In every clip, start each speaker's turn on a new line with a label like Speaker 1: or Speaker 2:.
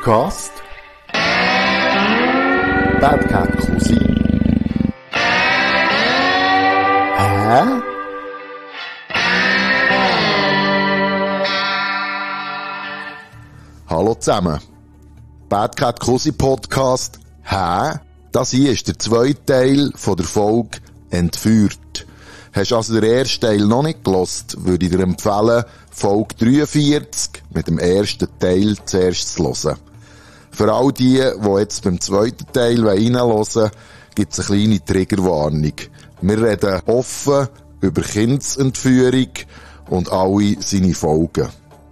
Speaker 1: Podcast Bad Cat Cousin. Hä? Hallo zusammen. Bad Cat Cousin Podcast. Hä? Das hier ist der zweite Teil von der Folge Entführt. Hast du also den ersten Teil noch nicht gehört, würde ich dir empfehlen, Folge 43 mit dem ersten Teil zuerst zu hören. Für all die jetzt beim zweiten Teil reinhören wollen, gibt es eine kleine Triggerwarnung. Wir reden offen über Kindsentführung und alle seine Folgen.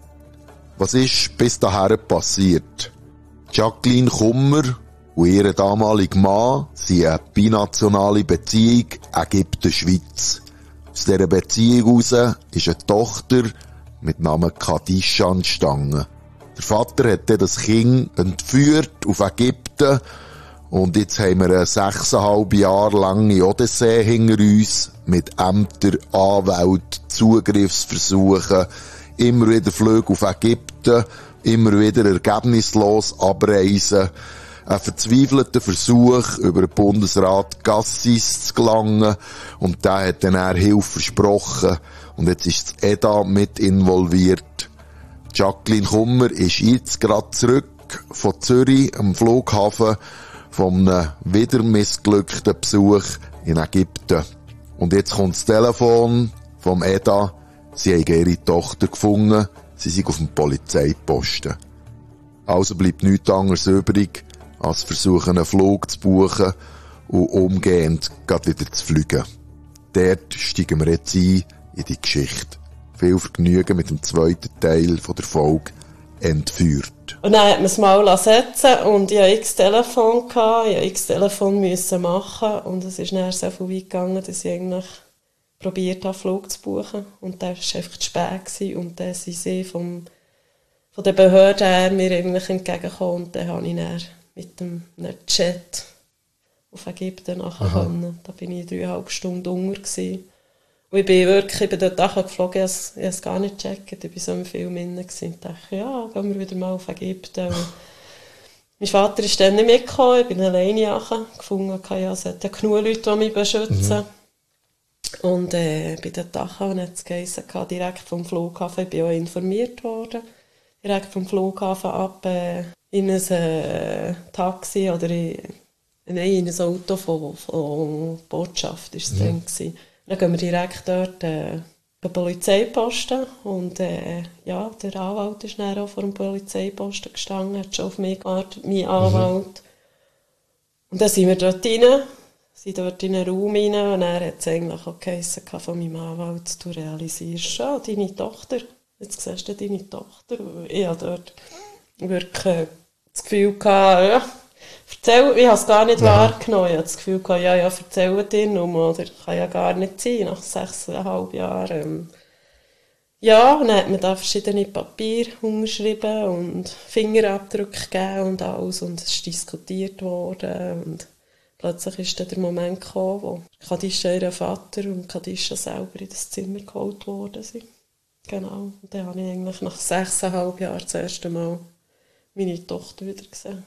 Speaker 1: Was ist bis dahin passiert? Jacqueline Kummer und ihr damaliger Mann sind eine binationale Beziehung Ägypten-Schweiz. Aus dieser Beziehung heraus ist eine Tochter mit Namen Khadija entstanden. Der Vater hat dann das Kind entführt auf Ägypten und jetzt haben wir eine 6,5 Jahre lange Odyssee hinter uns mit Ämtern, Anwälten, Zugriffsversuchen, immer wieder Flüge auf Ägypten, immer wieder ergebnislos abreisen, ein verzweifelter Versuch, über den Bundesrat Gassis zu gelangen und der hat dann Hilfe versprochen und jetzt ist das EDA mit involviert. Jacqueline Kummer ist jetzt gerade zurück von Zürich am Flughafen von einem wieder missglückten Besuch in Ägypten. Und jetzt kommt das Telefon vom EDA, sie haben ihre Tochter gefunden, sie sind auf dem Polizeiposten. Also bleibt nichts anderes übrig, als versuchen, einen Flug zu buchen und umgehend gerade wieder zu fliegen. Dort steigen wir jetzt ein in die Geschichte. Viel Vergnügen mit dem zweiten Teil von der Folge Entführt.
Speaker 2: Und dann hat man es mal setzen und ich hatte x Telefon, ich musste machen und es ist dann so viel weit gegangen, dass ich eigentlich probiert habe, einen Flug zu buchen. Und der war einfach zu spät und dann sind sie von der Behörde her mir eigentlich entgegengekommen und dann habe ich dann mit einem Jet auf Ägypten nachher können. Da bin ich 3,5 Stunden unter gewesen. Und ich bin dort nachher geflogen, ich habe es gar nicht gecheckt, ich war so im Film drin und dachte, ja, gehen wir wieder mal auf Ägypten. Und mein Vater ist dann nicht mitgekommen, ich bin alleine gefunden, ja, es hat ja genug Leute, die mich beschützen. Und bin dort nachher und hat es geheißen, direkt vom Flughafen, ich bin auch informiert worden, direkt vom Flughafen ab in ein Taxi oder in ein Auto von Botschaft war es dann gewesen. Dann gehen wir direkt dort den Polizeiposten und der Anwalt ist dann auch vor dem Polizeiposten gestanden, hat schon auf mich gewartet, mein Anwalt. Und dann sind wir dort rein, sind dort in einen Raum rein und er hat es eigentlich auch geheissen von meinem Anwalt, du realisierst schon, deine Tochter, jetzt siehst du deine Tochter. Ich hatte dort wirklich das Gefühl gehabt, ich habe es gar nicht wahrgenommen. Ich hatte das Gefühl gehabt, erzähl dir nur, oder kann ja gar nicht sein, nach 6,5 Jahren. Ja, und dann hat man da verschiedene Papiere umgeschrieben und Fingerabdrücke gegeben und alles und es ist diskutiert worden und plötzlich ist dann der Moment gekommen, wo Khadija, ihr Vater und Khadija selber in das Zimmer geholt worden sind. Genau, und dann habe ich eigentlich nach 6,5 Jahren das erste Mal meine Tochter wieder gesehen.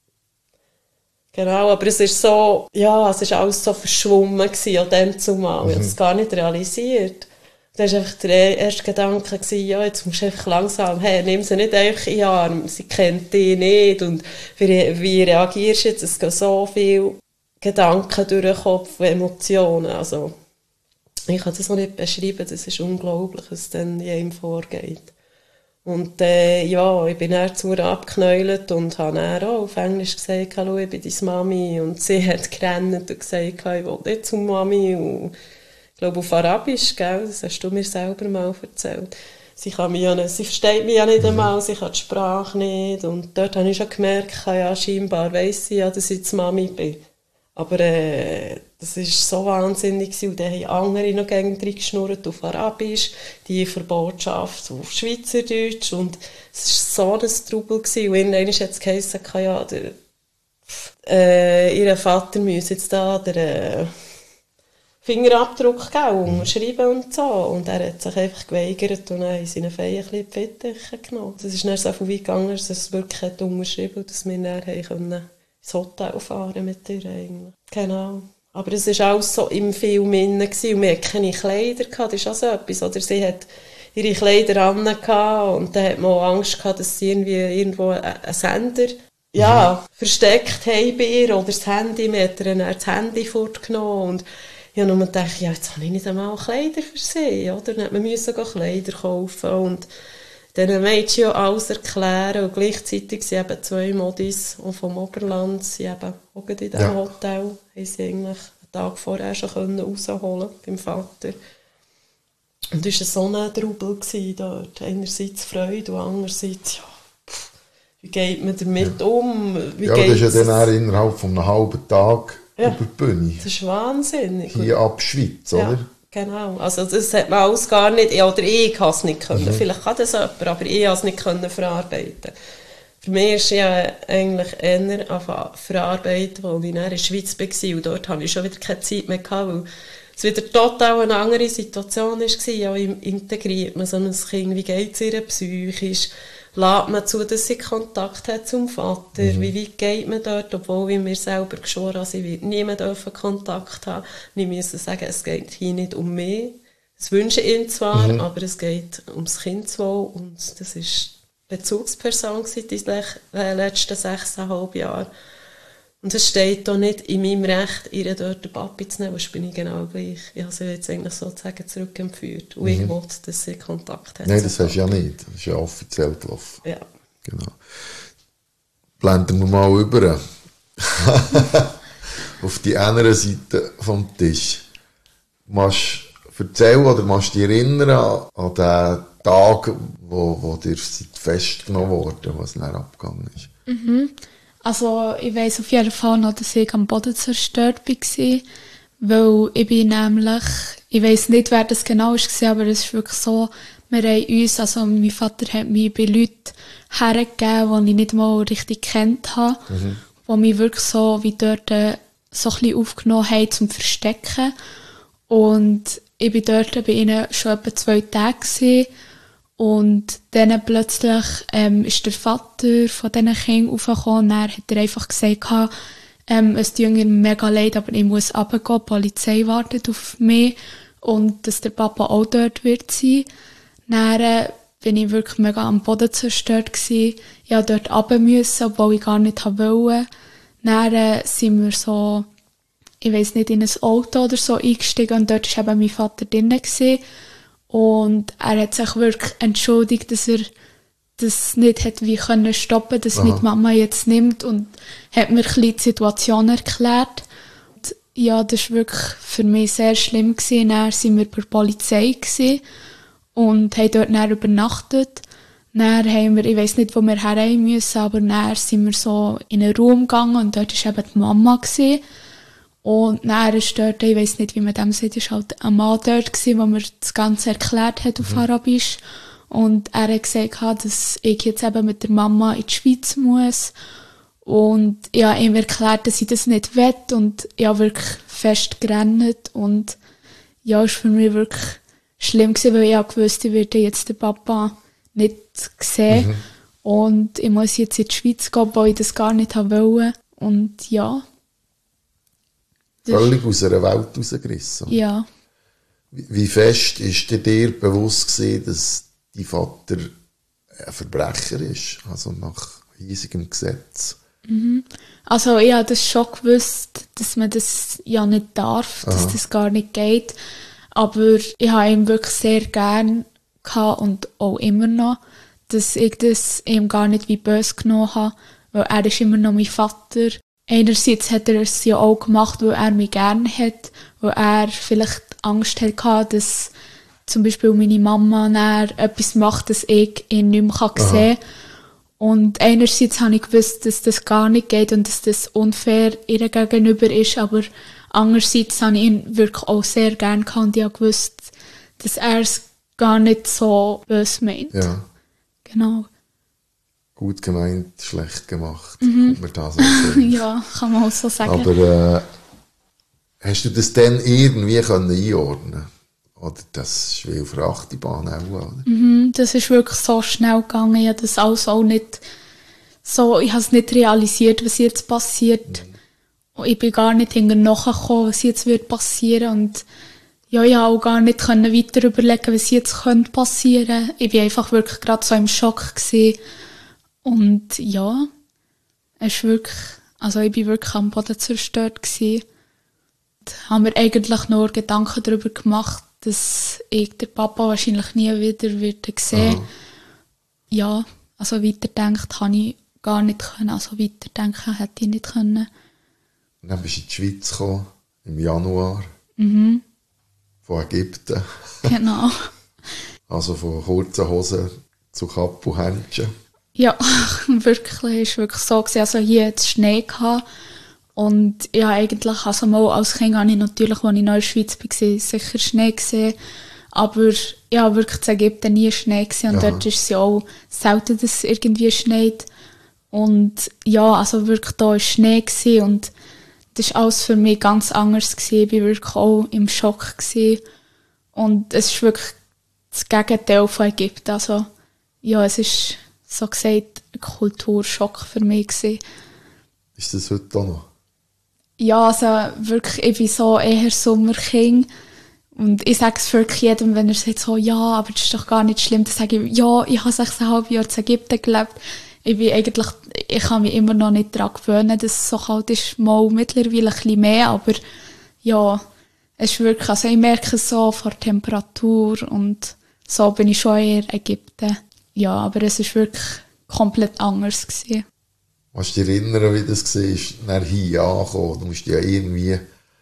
Speaker 2: Genau, aber es ist so, es ist alles so verschwommen gewesen an dem zumal. Ich habe es gar nicht realisiert. Da war einfach der erste Gedanke, jetzt musst du einfach langsam, nimm sie nicht einfach in den Arm, sie kennt dich nicht und wie reagierst du jetzt? Es gehen so viele Gedanken durch den Kopf, Emotionen, also ich kann das noch nicht beschreiben, das ist unglaublich, was dann jedem vorgeht. Und ich bin dann zu ihr abgeknäult und habe dann auch auf Englisch gesagt, hallo, ich bin deine Mami. Und sie hat gerannt und gesagt, ich will nicht zur Mami. Und ich glaube auf Arabisch, gell? Das hast du mir selber mal erzählt. Sie versteht mich ja nicht einmal, sie kann die Sprache nicht. Und dort habe ich schon gemerkt, scheinbar weiss sie ja, dass ich die Mami bin. Aber das war so wahnsinnig. Und dann haben andere noch gegen drin geschnurrt auf Arabisch, die für Botschaft auf Schweizerdeutsch. Und es war so ein Trubel. Und irgendwann hat es geheißen, ihr Vater müsse jetzt da Fingerabdruck gegeben, unterschreiben und so. Und er hat sich einfach geweigert und dann haben sie ihn fein ein bisschen in die Fittiche genommen. Es ist dann so viel weit gegangen, dass er es wirklich hat unterschrieben und dass wir dann ins Hotel fahren mit ihr eigentlich. Genau. Aber es war alles so im Film drin und wir hatten keine Kleider gehabt, das ist auch so etwas. Oder sie hat ihre Kleider an und dann hat man auch Angst gehabt, dass sie irgendwo einen Sender versteckt haben bei ihr oder das Handy, wir hat ihr dann das Handy fortgenommen und ich habe nur gedacht, ja, jetzt habe ich nicht einmal Kleider für sie, oder? Dann musste man Kleider kaufen und diesen Mädchen alles erklären und gleichzeitig sind eben 2 Modis und vom Oberland sind eben auch in diesem Hotel, haben sie eigentlich einen Tag vorher schon rausholen beim Vater. Und es war so ein Trubel dort. Einerseits Freude und andererseits, wie geht man damit um?
Speaker 1: Das ist ja dann auch innerhalb von einem halben Tag über die Bühne.
Speaker 2: Das ist wahnsinnig.
Speaker 1: Hier ab Schweiz, oder?
Speaker 2: Genau. Also das hat man alles gar nicht, oder ich konnte es nicht können. Vielleicht kann das jemand, aber ich konnte es nicht verarbeiten. Für mich ist ja eigentlich eher verarbeiten, als ich in der Schweiz war. Und dort hatte ich schon wieder keine Zeit mehr gehabt, weil es wieder total eine andere Situation war. Ja, integriert man so ein Kind, wie geht es ihr psychisch? Lässt man zu, dass sie Kontakt hat zum Vater? Wie weit geht man dort? Obwohl wir mir selber geschworen haben, sie wird niemand Kontakt haben. Ich muss sagen, es geht hier nicht um mich. Das wünsche ich ihm zwar, aber es geht ums Kindeswohl. Und das war die Bezugsperson die letzten 6,5 Jahre. Und es steht auch nicht in meinem Recht, ihr dort den Papi zu nehmen, sonst bin ich genau gleich. Ich habe sie jetzt eigentlich sozusagen zurückentführt. Und ich wollte, dass sie Kontakt hat.
Speaker 1: Nein, das hast du ja nicht. Das ist ja offiziell gelaufen.
Speaker 2: Ja.
Speaker 1: Genau. Blenden wir mal über. Auf die andere Seite vom Tisch. Machst du erzählen oder machst du dich erinnern an den Tag, wo dir festgenommen wurde, was dann abgegangen ist?
Speaker 3: Also ich weiss auf jeden Fall noch, dass ich am Boden zerstört war, weil ich bin nämlich, ich weiss nicht, wer das genau war, aber es ist wirklich so, wir haben uns, also mein Vater hat mich bei Leuten hergegeben, die ich nicht mal richtig gekannt habe, die mich wirklich so wie dort so ein bisschen aufgenommen haben zum Verstecken. Und ich bin dort bei ihnen schon etwa 2 Tage gewesen. Und dann plötzlich ist der Vater von diesen Kindern aufgekommen und dann hat er einfach gesagt, es tut mir mega leid, aber ich muss runtergehen, die Polizei wartet auf mich und dass der Papa auch dort wird sein. Dann bin ich wirklich mega am Boden zerstört gewesen. Ich musste dort runter müssen, obwohl ich gar nicht wollte. Dann sind wir so, ich weiss nicht, in ein Auto oder so eingestiegen und dort war eben mein Vater drinnen gewesen. Und er hat sich wirklich entschuldigt, dass er das nicht hätte wie können stoppen, dass meine Mama jetzt nimmt und hat mir ein bisschen die Situation erklärt. Und ja, das war wirklich für mich sehr schlimm gewesen. Dann waren wir bei der Polizei gewesen und haben dort dann übernachtet. Dann haben wir, ich weiss nicht, wo wir herein müssen, aber dann sind wir so in einen Raum gegangen und dort war eben die Mama gewesen. Und dann ist dort, ich weiss nicht, wie man dem sieht, ist halt ein Mann dort gewesen, der mir das Ganze erklärt hat auf Arabisch. Und er hat gesagt, dass ich jetzt eben mit der Mama in die Schweiz muss. Und ich habe ihm erklärt, dass ich das nicht will. Und ich habe wirklich fest gerannt. Und ja, es war für mich wirklich schlimm gewesen, weil ich wusste, ich werde jetzt den Papa nicht sehen. Und ich muss jetzt in die Schweiz gehen, obwohl ich das gar nicht wollte. Und ja.
Speaker 1: Völlig aus einer Welt rausgerissen.
Speaker 3: Ja.
Speaker 1: Wie fest ist dir bewusst gewesen, dass dein Vater ein Verbrecher ist? Also nach hiesigem Gesetz?
Speaker 3: Also ich habe das schon gewusst, dass man das ja nicht darf, dass das gar nicht geht. Aber ich habe ihn wirklich sehr gern gehabt und auch immer noch, dass ich das ihm gar nicht wie böse genommen habe, weil er ist immer noch mein Vater. Einerseits hat er es ja auch gemacht, weil er mich gerne hat, weil er vielleicht Angst hatte, dass zum Beispiel meine Mama dann etwas macht, dass ich ihn nicht mehr sehen kann. Und einerseits habe ich gewusst, dass das gar nicht geht und dass das unfair ihr gegenüber ist, aber andererseits habe ich ihn wirklich auch sehr gerne gehabt und ich habe gewusst, dass er es gar nicht so böse meint.
Speaker 1: Ja.
Speaker 3: Genau.
Speaker 1: Gut gemeint, schlecht gemacht. Kommt mir das so
Speaker 3: Ja, kann man auch so sagen.
Speaker 1: Aber Hast du das dann irgendwie einordnen können? Oder das ist wie auf der Achterbahn auch, oder?
Speaker 3: Das ist wirklich so schnell gegangen. Ich habe das alles auch nicht so, ich habe es nicht realisiert, was jetzt passiert. Und ich bin gar nicht nachgekommen, was jetzt wird passieren. Und ja, ich habe auch gar nicht weiter überlegen, was jetzt passieren könnte. Ich war einfach wirklich gerade so im Schock gewesen. Und ja, es ist wirklich, also ich bin wirklich am Boden zerstört gewesen. Und habe mir eigentlich nur Gedanken darüber gemacht, dass ich den Papa wahrscheinlich nie wieder sehen. Ja, also weiterdenken habe ich gar nicht können. Also weiterdenken hätte ich nicht können.
Speaker 1: Und dann bist du in die Schweiz gekommen, im Januar. Von Ägypten.
Speaker 3: Genau.
Speaker 1: Also von kurzen Hosen zu Kapp und Händchen.
Speaker 3: Ja, wirklich, es war wirklich so gewesen. Also hier hatte es Schnee gehabt. Und ja, eigentlich, also mal als Kind habe ich natürlich, als ich noch in der Schweiz war, sicher Schnee gesehen. Aber ich habe wirklich in Ägypten nie Schnee gesehen. Und dort ist es ja auch selten, dass es irgendwie schneit. Und ja, also wirklich da war Schnee gewesen. Und das war alles für mich ganz anders gewesen. Ich war wirklich auch im Schock gewesen. Und es ist wirklich das Gegenteil von Ägypten. Also ja, es ist so gesagt ein Kulturschock für mich gewesen.
Speaker 1: Ist das heute auch noch?
Speaker 3: Ja, also wirklich, ich bin so eher Sommerkind. Und ich sage es wirklich jedem, wenn er sagt so, ja, aber das ist doch gar nicht schlimm, dann sage ich, ja, ich habe 6,5 Jahre in Ägypten gelebt. Ich kann mich immer noch nicht daran gewöhnen, dass es so kalt ist, mal mittlerweile ein bisschen mehr, aber ja, es ist wirklich, also ich merke es so von der Temperatur und so bin ich schon eher Ägypten. Ja, aber es ist wirklich komplett anders gewesen.
Speaker 1: Kannst du dich erinnern, wie das war, nach hier ankommen? Du musst dich ja irgendwie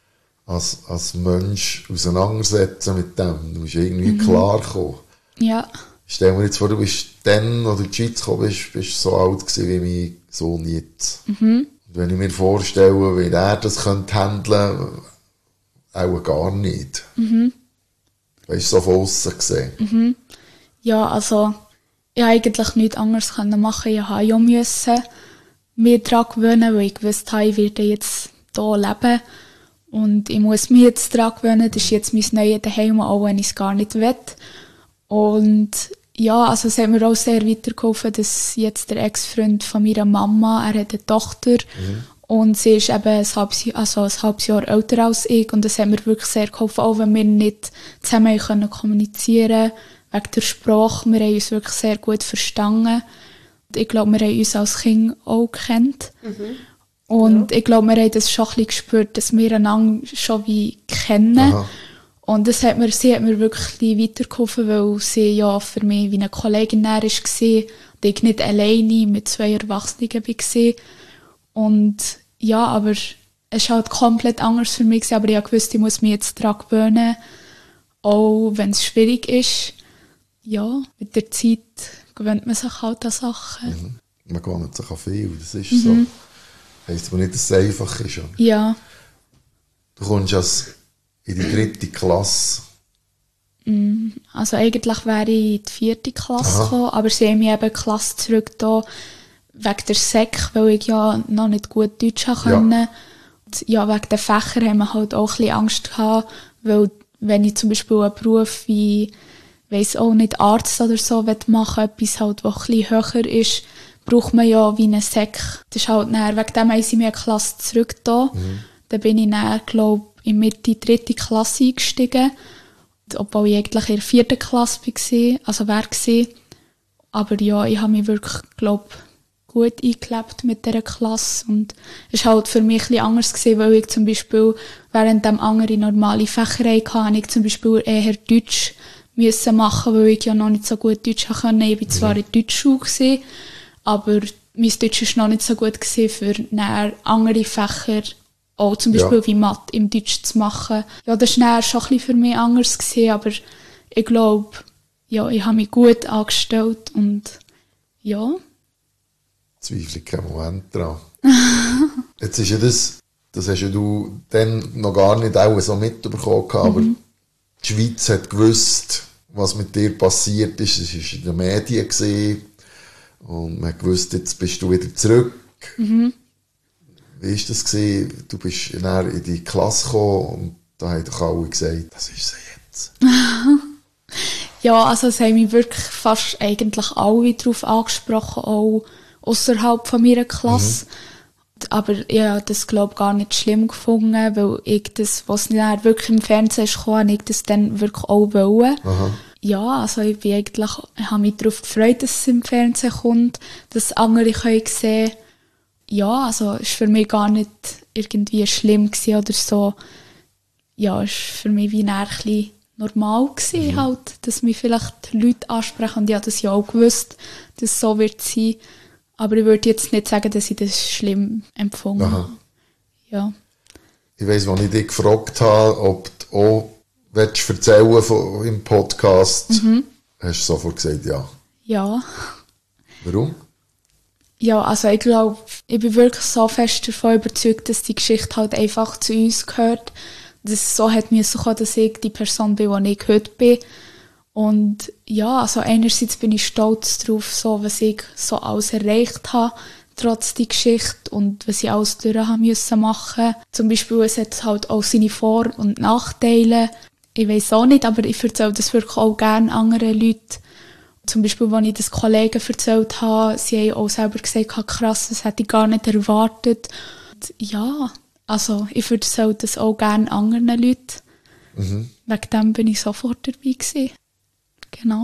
Speaker 1: als Mensch auseinandersetzen mit dem. Du musst irgendwie klarkommen.
Speaker 3: Ja.
Speaker 1: Stell mir jetzt vor, du bist dann, als du in die Schweiz gekommen bist so alt gewesen wie mein Sohn jetzt. Und wenn ich mir vorstelle, wie er das handeln könnte, auch gar nicht. Weißt du, so von aussen gesehen.
Speaker 3: Ja, also ich konnte eigentlich nichts anderes machen. Ich musste mich daran gewöhnen, weil ich wusste, ich werde jetzt hier leben. Und ich muss mich jetzt daran gewöhnen, das ist jetzt mein neues Zuhause, auch wenn ich es gar nicht will. Und ja, also es hat mir auch sehr weitergeholfen, dass jetzt der Ex-Freund von meiner Mama, er hat eine Tochter und sie ist eben ein halbes Jahr älter als ich und das hat mir wirklich sehr geholfen, auch wenn wir nicht zusammen kommunizieren können, wegen der Sprache. Wir haben uns wirklich sehr gut verstanden. Ich glaube, wir haben uns als Kind auch gekannt. Und ich glaube, wir haben das schon ein bisschen gespürt, dass wir einander schon wie kennen.
Speaker 1: Aha. Und
Speaker 3: sie hat mir wirklich weitergeholfen, weil sie ja für mich wie eine Kollegin war und ich nicht alleine mit 2 Erwachsenen war. Und ja, aber es war halt komplett anders für mich, aber ich wusste, ich muss mich jetzt daran gewöhnen, auch wenn es schwierig ist. Ja, mit der Zeit gewöhnt man sich halt an Sachen.
Speaker 1: Man gewöhnt sich an viel, das ist so. Heisst aber nicht, dass es einfach ist. Oder?
Speaker 3: Ja.
Speaker 1: Du kommst in die 3. Klasse.
Speaker 3: Also eigentlich wäre ich in die 4. Klasse gekommen, aber sie haben mich eben Klasse zurück da wegen der Sek, weil ich ja noch nicht gut Deutsch konnte. Und ja, wegen den Fächern haben wir halt auch ein bisschen Angst gehabt, weil wenn ich zum Beispiel einen Beruf wie, weiss auch nicht, Arzt oder so machen, etwas halt, was ein bisschen höher ist, braucht man ja wie eine Sek. Das ist halt dann, wegen dem haben sie mir eine Klasse zurück da. Dann bin ich dann, glaube ich, in Mitte 3. Klasse eingestiegen. Obwohl ich eigentlich in der 4. Klasse war. Aber ja, ich habe mich wirklich, glaube gut eingelebt mit dieser Klasse. Und es war halt für mich ein bisschen anders gewesen, weil ich zum Beispiel, während dem andere normale Fächer hatte, habe ich zum Beispiel eher Deutsch müssen machen, weil ich ja noch nicht so gut Deutsch konnte. Ich war zwar in der Deutschschule, aber mein Deutsch war noch nicht so gut gewesen, für andere Fächer, auch zum Beispiel wie Mathe im Deutsch zu machen. Ja, das war schon ein bisschen für mich anders gewesen, aber ich glaube, ja, ich habe mich gut angestellt und ja.
Speaker 1: Zweifle keinen Moment dran. Jetzt ist ja das hast ja du dann noch gar nicht auch so mitbekommen, aber die Schweiz hat gewusst, was mit dir passiert ist. Es war in den Medien gesehen und man hat gewusst, jetzt bist du wieder zurück. Wie war das gewesen? Du bist dann in die Klasse gekommen und da haben doch alle gesagt, das ist sie jetzt.
Speaker 3: Ja, also es haben mich wirklich fast eigentlich alle darauf angesprochen, auch ausserhalb von meiner Klasse. Aber ich habe das, glaube ich, gar nicht schlimm gefunden, weil ich das, was dann wirklich im Fernsehen kam, habe ich das dann wirklich auch wollen.
Speaker 1: Aha.
Speaker 3: Ja, also ich habe mich darauf gefreut, dass es im Fernsehen kommt, dass andere können sehen. Ja, also es war für mich gar nicht irgendwie schlimm gewesen oder so. Ja, es war für mich wie ein bisschen normal gewesen, halt, dass mich vielleicht Leute ansprechen. Und ich habe das ja auch gewusst, dass es so wird sein. Aber ich würde jetzt nicht sagen, dass ich das schlimm empfunden habe. Ja.
Speaker 1: Ich weiss, als ich dich gefragt habe, ob du auch erzählen von, im Podcast, hast du sofort gesagt, ja.
Speaker 3: Ja.
Speaker 1: Warum?
Speaker 3: Ja, also ich glaube, ich bin wirklich so fest davon überzeugt, dass die Geschichte halt einfach zu uns gehört. Dass es so hat müssen kommen, dass ich die Person bin, die ich heute bin. Und ja, also einerseits bin ich stolz darauf, so, was ich so alles erreicht habe, trotz der Geschichte und was ich alles durch haben müssen machen. Zum Beispiel, es hat halt auch seine Vor- und Nachteile. Ich weiss auch nicht, aber ich erzähle das wirklich auch gerne anderen Leuten. Zum Beispiel, als ich das Kollegen erzählt habe, sie haben auch selber gesagt, krass, das hätte ich gar nicht erwartet. Und ja, also ich erzähle das auch gerne anderen Leuten. Wegen dem bin ich sofort dabei gewesen. Genau.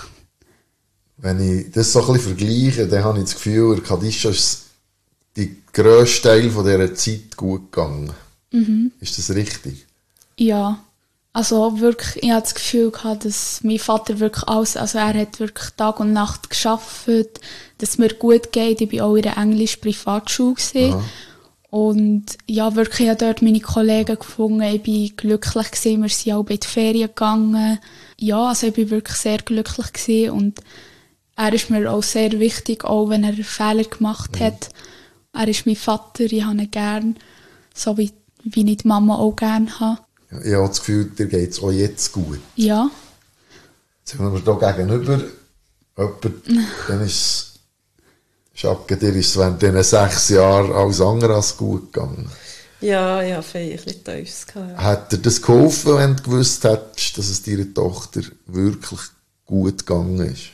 Speaker 1: Wenn ich das so ein bisschen vergleiche, dann habe ich das Gefühl, Kadischa ist der grösste Teil von dieser Zeit gut gegangen. Ist das richtig?
Speaker 3: Ja, also wirklich, ich hatte das Gefühl gehabt, dass mein Vater wirklich alles, also er hat wirklich Tag und Nacht gearbeitet, dass es mir gut geht. Ich war auch in der Englisch-Privatschule gewesen. Und ja, wirklich, ich habe dort meine Kollegen gefunden, ich war glücklich gewesen, wir sind auch in die Ferien gegangen. Ja, also ich war wirklich sehr glücklich gewesen und er ist mir auch sehr wichtig, auch wenn er Fehler gemacht hat. Er ist mein Vater, ich habe ihn gern, so wie ich die Mama auch gerne habe.
Speaker 1: Ja, ich habe das Gefühl, dir geht es auch jetzt gut.
Speaker 3: Ja.
Speaker 1: Jetzt haben wir hier gegenüber jemanden, dann ist Jacques, dir ist es während diesen 6 Jahren alles andere als gut gegangen.
Speaker 2: Ja, ich hatte ein bisschen Tiefs. Ja.
Speaker 1: Hat dir das geholfen, wenn du gewusst hättest, dass es deiner Tochter wirklich gut gegangen ist?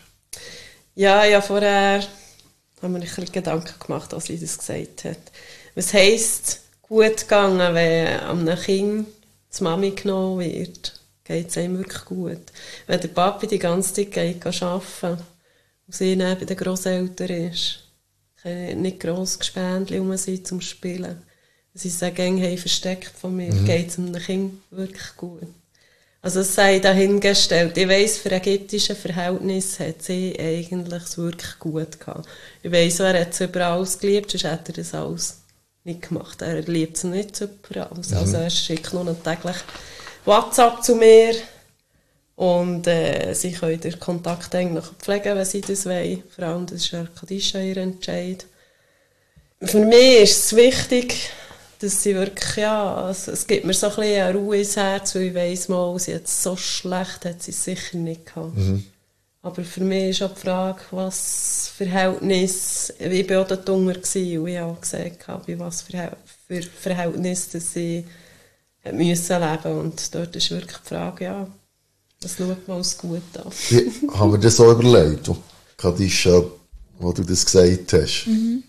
Speaker 2: Ja, vorher haben wir ein bisschen Gedanken gemacht, als sie das gesagt hat. Was heisst gut gegangen, wenn einem Kind die Mami genommen wird? Geht es einem wirklich gut? Wenn der Papi die ganze Zeit geht arbeiten und sie dann bei den Grosseltern ist, nicht gross Gespendli rum sind zum Spielen. Sie sagen, hey, versteckt von mir, geht es einem Kind wirklich gut. Also es sei dahingestellt. Ich weiss, für ägyptische Verhältnisse hat sie eigentlich es wirklich gut gehabt. Ich weiss, er hat es über alles geliebt, sonst hätte er das alles nicht gemacht. Er liebt es nicht über alles. Also er schickt nur noch täglich WhatsApp zu mir und sie können den Kontakt eigentlich pflegen, wenn sie das wollen. Vor allem, das ist ja Kadischa ihr Entscheid. Für mich ist es wichtig, dass sie wirklich, ja, es gibt mir so ein bisschen eine Ruhe ins Herz, weil ich weiss mal, sie hat es so schlecht, hat sie es sicher nicht gehabt. Aber für mich ist auch die Frage, was Verhältnis, ich war auch dort unter und ich habe gesagt, bei was für Verhältnis dass sie müssen leben. Und dort ist wirklich die Frage, ja, das schaut man als gut an.
Speaker 1: Ja, haben wir das so überlegt, Kadischa, wo du das gesagt hast?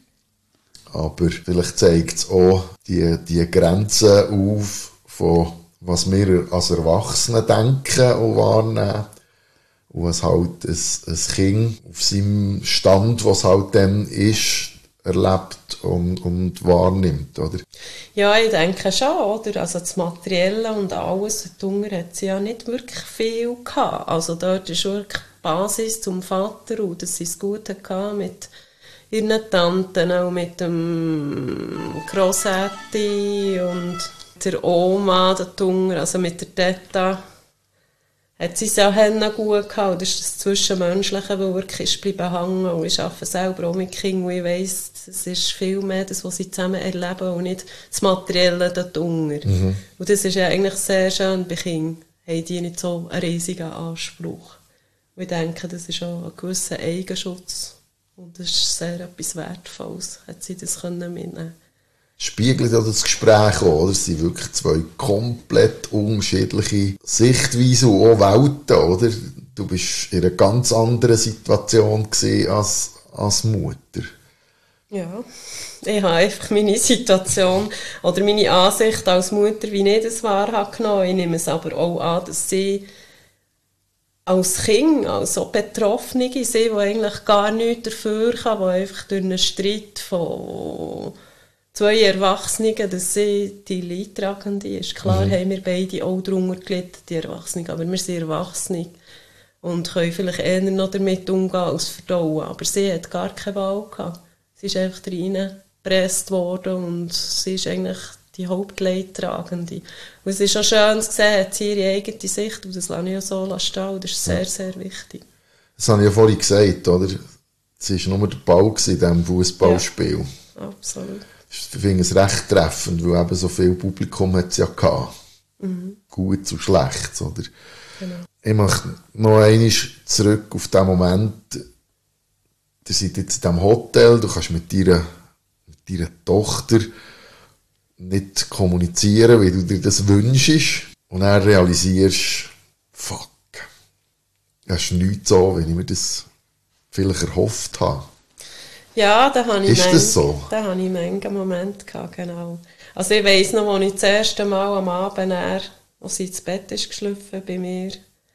Speaker 1: Aber vielleicht zeigt es auch die Grenzen auf, von was wir als Erwachsene denken und wahrnehmen. Und was halt ein Kind auf seinem Stand, was halt dann ist, erlebt und wahrnimmt, oder?
Speaker 2: Ja, ich denke schon, oder? Also das Materielle und alles, darunter hat sie ja nicht wirklich viel gehabt. Also dort ist wirklich die Basis zum Vater und dass sie es gut hatte mit ihren Tanten, auch mit dem Grossetti und der Oma darunter, also mit der Teta, hat sie es ja gut gehabt. Das ist das Zwischenmenschliche, das wirklich ist bleiben hängen. Und ich arbeite selber auch mit Kindern und ich weiss, es ist viel mehr das, was sie zusammen erleben und nicht das Materielle darunter. Und das ist ja eigentlich sehr schön bei Kindern. Haben die nicht so einen riesigen Anspruch. Und ich denke, das ist auch ein gewisser Eigenschutz. Und das ist sehr etwas Wertvolles, hat sie das mitnehmen können.
Speaker 1: spiegelt ja das Gespräch auch, oder? Es sind wirklich zwei komplett unterschiedliche Sichtweisen und auch Welten, oder? Du bist in einer ganz anderen Situation gewesen als Mutter.
Speaker 2: Ja, ich habe einfach meine Situation oder meine Ansicht als Mutter, wie ich das wahrgenommen. Ich nehme es aber auch an, dass sie als Kind, als auch Betroffene sind, die eigentlich gar nichts dafür kann, die einfach durch einen Streit von zwei Erwachsenen, dass sie die Leidtragende ist. Klar haben wir beide auch darunter gelitten, die Erwachsenen, aber wir sind Erwachsene und können vielleicht eher noch damit umgehen als verdauen. Aber sie hat gar keine Wahl gehabt. Sie ist einfach reingepresst worden und sie ist eigentlich die Hauptleidtragende. Und es ist auch schön zu sehen, hat sie ihre eigene Sicht und das lasse ich ja so stehen und das ist sehr, sehr wichtig.
Speaker 1: Das habe ich ja vorhin gesagt, oder? Es war nur der Ball in diesem Fußballspiel.
Speaker 2: Ja, absolut.
Speaker 1: Ich finde es recht treffend, weil eben so viel Publikum hat es ja gehabt. Gut und schlecht, oder?
Speaker 2: Genau.
Speaker 1: Ich möchte noch einmal zurück auf den Moment. Ihr seid jetzt in diesem Hotel, du kannst mit deiner Tochter nicht kommunizieren, wie du dir das wünschst. Und dann realisierst, fuck, das ist nicht so, wie ich mir das vielleicht erhofft habe.
Speaker 2: Ja, da habe ich
Speaker 1: das so?
Speaker 2: Da habe ich manchen Moment gehabt, genau. Also ich weiss noch, als ich das erste Mal am Abend als sie ins Bett ist geschliffen bei mir,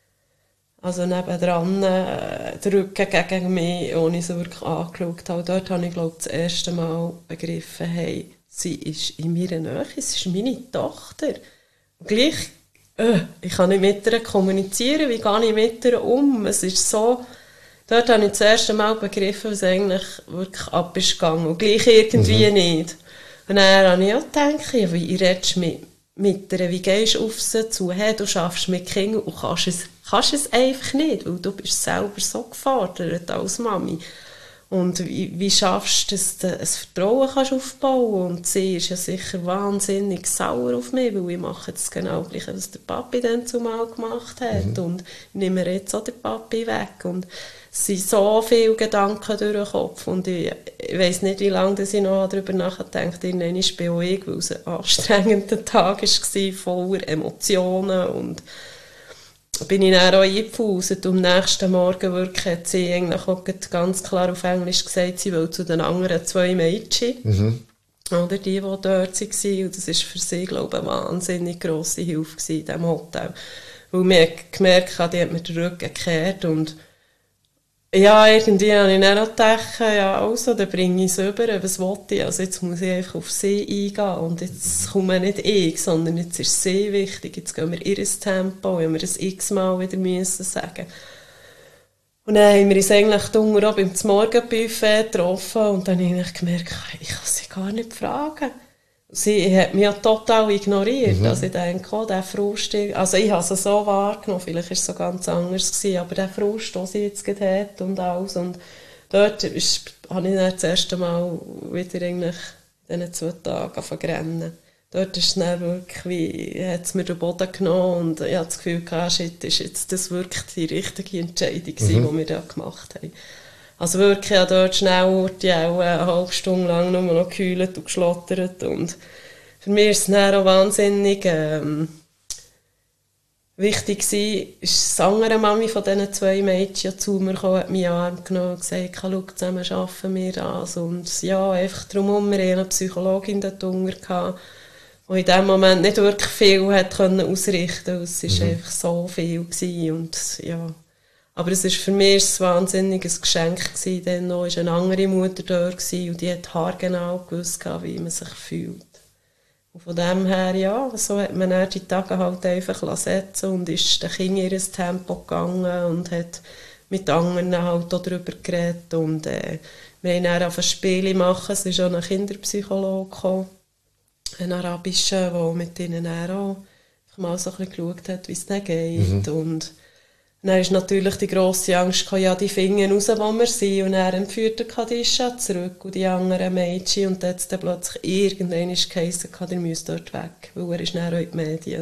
Speaker 2: also nebendran, der Rücken gegen mich, ohne sie wirklich angeschaut habe. Dort habe ich, glaube ich, das erste Mal begriffen, hey, sie ist in meiner Nähe, sie ist meine Tochter. Und gleich, ich kann nicht mit ihr kommunizieren, wie gehe ich mit ihr um? Es ist so, dort habe ich das erste Mal begriffen, was eigentlich wirklich ab ist gegangen. Und gleich irgendwie nicht. Und dann habe ich auch gedacht, ja, wie redest du mit ihr, wie gehst du auf sie zu? Hey, du schaffst mit Kindern und kannst es einfach nicht, weil du bist selber so gefordert als Mami. Und wie schaffst du, dass du ein Vertrauen kannst aufbauen? Und sie ist ja sicher wahnsinnig sauer auf mich, weil ich mache das genau gleiche, was der Papi dann zumal gemacht hat. Und ich nehme jetzt auch den Papi weg. Und es sind so viele Gedanken durch den Kopf. Und ich weiss nicht, wie lange ich noch darüber nachgedacht habe. Irgendwann bin auch ich, weil es ein anstrengender Tag war, voller Emotionen. Und bin ich dann auch eingepfuset. Und am nächsten Morgen wirklich hat sie eigentlich auch ganz klar auf Englisch gesagt, sie will zu den anderen zwei Mädchen. Oder die dort waren. Und das war für sie, glaube ich, eine wahnsinnig grosse Hilfe in diesem Hotel. Weil man gemerkt hat, die hat mir den Rücken gekehrt. Und ja, irgendwie habe ich dann auch gedacht, ja, also, dann bringe ich es über, was will ich? Also jetzt muss ich einfach auf sie eingehen und jetzt komme nicht ich, sondern jetzt ist sie wichtig, jetzt gehen wir ihr Tempo, wenn wir das x-mal wieder müssen sagen. Und dann haben wir uns eigentlich auch beim Morgenbuffet getroffen und dann habe ich gemerkt, ich kann sie gar nicht fragen. Sie hat mich ja total ignoriert. Also ich denke, oh, der Frust, also ich habe es so wahrgenommen, vielleicht war es so ganz anders gewesen, aber der Frust, den sie jetzt hat und alles. Und dort habe ich dann das erste Mal wieder eigentlich in diesen 2 Tagen angefangen. Dort ist es dann wirklich, wie hat es mir den Boden genommen und ich hatte das Gefühl, shit, ist jetzt das wirklich die richtige Entscheidung gewesen, die wir da gemacht haben. Also wirklich, ja, dort schnell die auch eine halbe Stunde lang nur noch gekühlt und geschlottert. Und für mich ist es dann auch wahnsinnig wichtig gewesen, ist das andere Mami von diesen 2 Mädchen zu mir gekommen, hat meinen Arm genommen und gesagt, schau, zusammen arbeiten wir das. Und ja, einfach drumherum, wir hatten eine Psychologin dort drunter, die in diesem Moment nicht wirklich viel hat ausrichten konnte. Es war einfach so viel gewesen. Und ja. Aber es war für mich ein wahnsinniges Geschenk gewesen, denn noch war eine andere Mutter da gewesen, und die hat haargenau gewusst, wie man sich fühlt. Und von dem her, ja, so hat man dann die Tage halt einfach setzen und ist den Kindern ihr Tempo gegangen und hat mit anderen halt auch darüber geredet. Und wir haben dann angefangen Spiele machen, es ist auch ein Kinderpsychologe gekommen, ein arabischer, der mit ihnen dann auch mal so ein bisschen geschaut hat, wie es dann geht. Und dann ist natürlich die grosse Angst gekommen, ja, die finden raus, wo wir sind. Und dann entführt der Kadisha zurück und die anderen Mädchen. Und dann hat es dann plötzlich irgendwann geheißen, ihr müsst dort weg. Weil er ist dann auch in die Medien.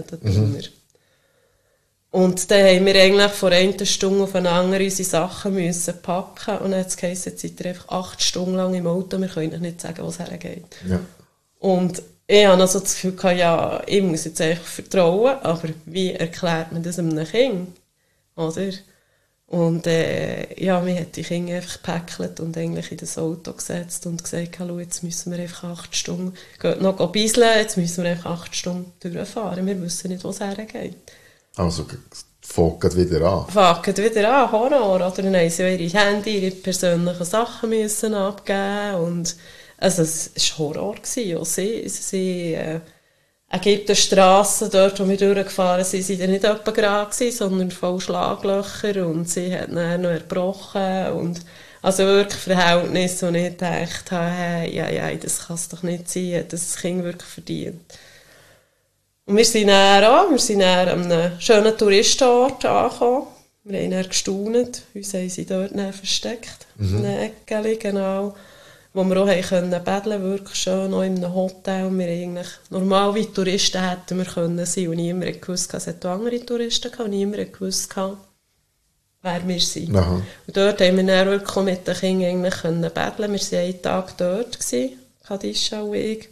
Speaker 2: Und dann haben wir eigentlich von einer Stunde auf eine andere unsere Sachen müssen packen. Und dann hat es geheißen, jetzt seid ihr einfach 8 Stunden lang im Auto, wir können euch nicht sagen, wo es hergeht. Ja. Und ich hatte also das Gefühl, ja, ich muss jetzt einfach vertrauen, aber wie erklärt man das einem Kind? Oder? Und ja, wir haben die Kinder einfach gepäckelt und eigentlich in das Auto gesetzt und gesagt, hallo, jetzt müssen wir einfach 8 Stunden, geht noch bisseln, jetzt müssen wir einfach 8 Stunden durchfahren, wir wissen nicht, wo es hergeht.
Speaker 1: Also, fängt wieder an.
Speaker 2: Fängt wieder an, Horror, oder? Dann haben sie ihre Handy, ihre persönlichen Sachen müssen abgeben und also es war Horror gewesen, auch sie Ägyptenstrassen, dort, wo wir durchgefahren sind, waren nicht etwa gerade gewesen, sondern voll Schlaglöcher und sie hat dann noch erbrochen und also wirklich Verhältnisse, wo ich gedacht habe, hey, ja, das kann es doch nicht sein, das Kind wirklich verdient. Und wir sind dann an einem schönen Touristenort angekommen. Wir haben dann gestaunt, uns haben sie dort versteckt, in einer Ecke, genau. Wo wir auch können betteln, wirklich schön, auch in einem Hotel. Wir eigentlich, normal wie Touristen hätten wir können sein und niemand wusste, es hat auch andere Touristen gehabt, und niemand wusste, wer wir sind. Aha. Und dort haben wir dann wirklich mit den Kindern eigentlich können betteln. Wir waren einen Tag dort, Khadija und ich.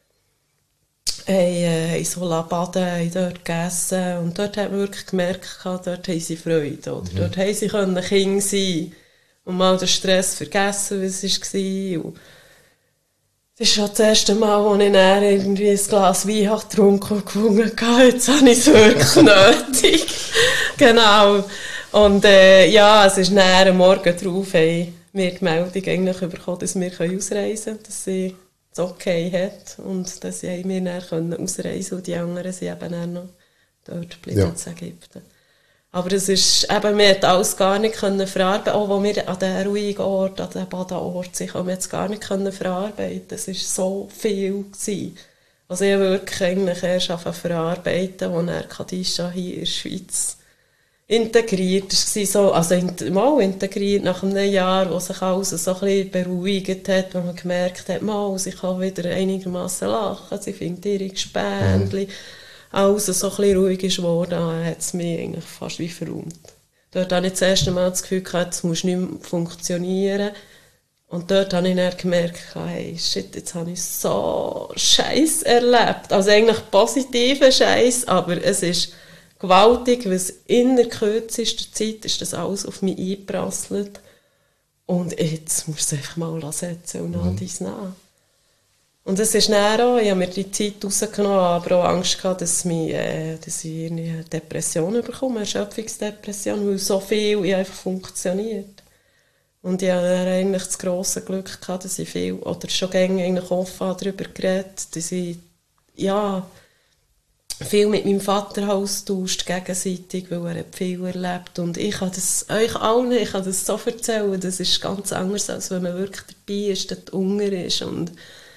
Speaker 2: Haben so baden, haben dort gegessen und dort haben wir wirklich gemerkt, dort haben sie Freude. Oder? Dort haben sie Kinder sein und mal den Stress vergessen, wie es war. Und das ist schon das erste Mal, als ich dann irgendwie ein Glas Wein getrunken und gefunden habe, jetzt habe ich es wirklich nötig. Genau. Und ja, es ist dann am Morgen drauf, haben wir die Meldung eigentlich bekommen, dass wir ausreisen können, dass sie es okay hat und dass wir dann ausreisen können und die anderen sind eben dann noch dort geblieben in Ägypten. Aber es ist eben, wir konnten alles gar nicht verarbeiten, auch wo wir an diesem ruhigen Ort, an diesem Badeort sind, wir es gar nicht verarbeiten. Es war so viel gewesen. Also ich habe wirklich eigentlich erst verarbeiten, als er Khadija hier in der Schweiz integriert war. So, also mal integriert nach einem Jahr, wo sich alles so ein bisschen beruhigt hat, wo man gemerkt hat, mal, sie kann wieder einigermaßen lachen, sie findet ihre Gespendli. Alles so ein bisschen ruhig ist geworden, hat es mich eigentlich fast wie verräumt. Dort habe ich das erste Mal das Gefühl gehabt, es muss nicht mehr funktionieren. Und dort habe ich dann gemerkt, hey, shit, jetzt habe ich so Scheiß erlebt. Also eigentlich positiven Scheiß, aber es ist gewaltig, weil in der kürzester Zeit ist das alles auf mich eingeprasselt. Und jetzt muss ich es einfach mal setzen und all dies nach. Und es ist dann auch, ich habe mir die Zeit rausgenommen, aber auch Angst gehabt, dass ich eine Depression bekomme, eine Erschöpfungsdepression, weil so viel einfach funktioniert. Und ich hatte eigentlich das grosse Glück gehabt, dass ich viel, oder schon eigentlich offen darüber geredet, dass ich, ja, viel mit meinem Vater austauscht, gegenseitig, weil er hat viel erlebt. Und ich kann das euch allen, ich kann das so erzählen, das ist ganz anders, als wenn man wirklich dabei ist, dort unten ist. Und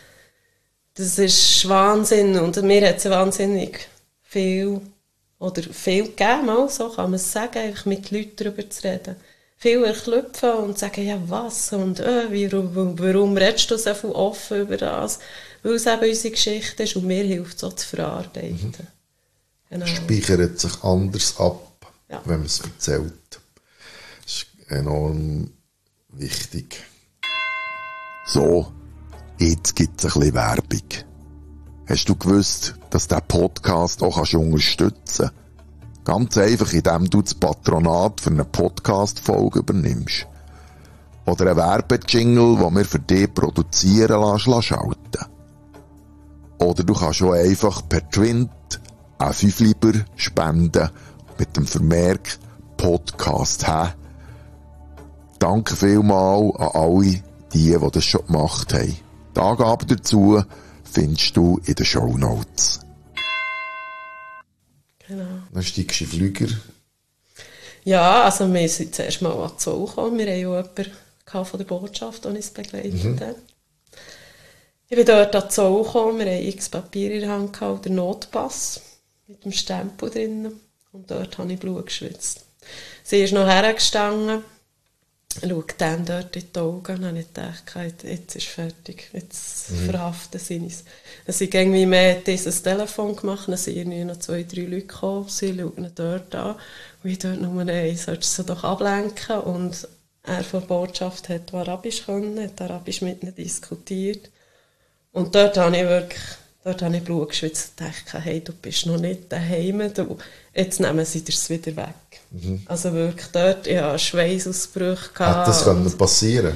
Speaker 2: das ist Wahnsinn. Und mir hat es wahnsinnig viel gegeben, mal, so kann man es sagen, einfach mit Leuten darüber zu reden. Viel erklüpfen und sagen, ja was, und warum redest du so viel offen über das? Weil es eben unsere Geschichte ist und mir hilft so zu verarbeiten. Genau. Speichert sich anders ab, wenn man es erzählt. Das ist enorm wichtig. So, jetzt gibt es ein bisschen Werbung. Hast du gewusst, dass du diesen Podcast auch unterstützen kannst? Ganz einfach, indem du das Patronat für eine Podcast-Folge übernimmst. Oder einen Werbejingle, den wir für dich produzieren lassen, schalten. Oder du kannst auch einfach per Twint einen 5 Lieber spenden mit dem Vermerk Podcast. Danke vielmals an alle, die das schon gemacht haben. Die Angaben dazu findest du in den Shownotes. Genau. Dann steigst du in den Flüger. Ja, also wir sind zuerst mal an Zoll gekommen. Wir hatten auch jemanden von der Botschaft, der uns begleitet hat. Ich bin dort an Zoll gekommen. Wir hatten x Papier in der Hand gehabt, den Notpass mit dem Stempel drin. Und dort habe ich Blut geschwitzt. Sie ist noch hergestanden, schaut dann dort in die Augen und habe ich gedacht, jetzt ist fertig, jetzt verhaften sie uns. Es sind irgendwie mehr dieses Telefon gemacht, dann sind irgendwie noch 2, 3 Leute gekommen, sie schauen ihn dort an und ich dort nur, nein, solltest du sie doch ablenken. Und er von der Botschaft hat Arabisch können, hat Arabisch mit ihnen diskutiert. Und dort habe ich Blut geschwitzt und dachte, hey, du bist noch nicht daheim, jetzt nehmen sie das wieder weg. Also wirklich dort, ich hatte Schweißausbrüche.
Speaker 1: Hat das können passieren?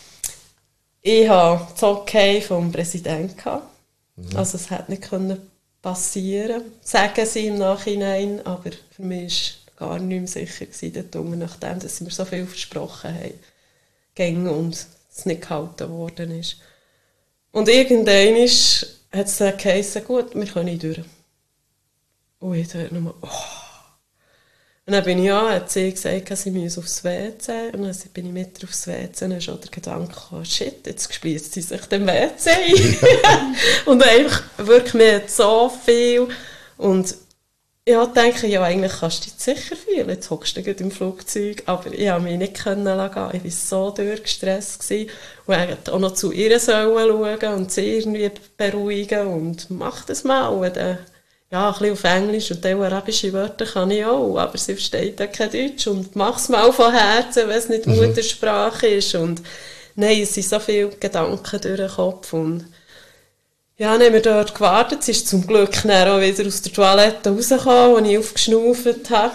Speaker 2: Ich hatte das Okay vom Präsidenten. Also es hätte nicht passieren können, sagen sie im Nachhinein, aber für mich war gar nicht mehr sicher dort, nachdem dass sie mir so viel versprochen haben und es nicht gehalten worden ist. Und irgendwann hat es dann geheißen, gut, wir können nicht durch. Und ich dachte nur, oh. Und dann bin ich hat sie gesagt, sie müsse aufs WC. Und dann bin ich mit aufs WC und dann schon der Gedanke gekommen, shit, jetzt spießt sie sich dem WC ein. Und einfach wirklich, mir hat so viel. Und ich dachte, ja, eigentlich kannst du dich sicher fühlen. Jetzt hockst du im Flugzeug. Aber ich konnte mich nicht gehen. Ich war so durchgestresst und eigentlich auch noch zu ihr schauen und sie irgendwie beruhigen und mach das mal. Und ja, ein bisschen auf Englisch und dann arabische Wörter kann ich auch, aber sie versteht auch kein Deutsch und mach's mal von Herzen, wenn es nicht Muttersprache ist. Und nein, es sind so viele Gedanken durch den Kopf. Und ja, dann haben wir dort gewartet. Sie ist zum Glück dann auch wieder aus der Toilette rausgekommen, als ich aufgeschnauft habe.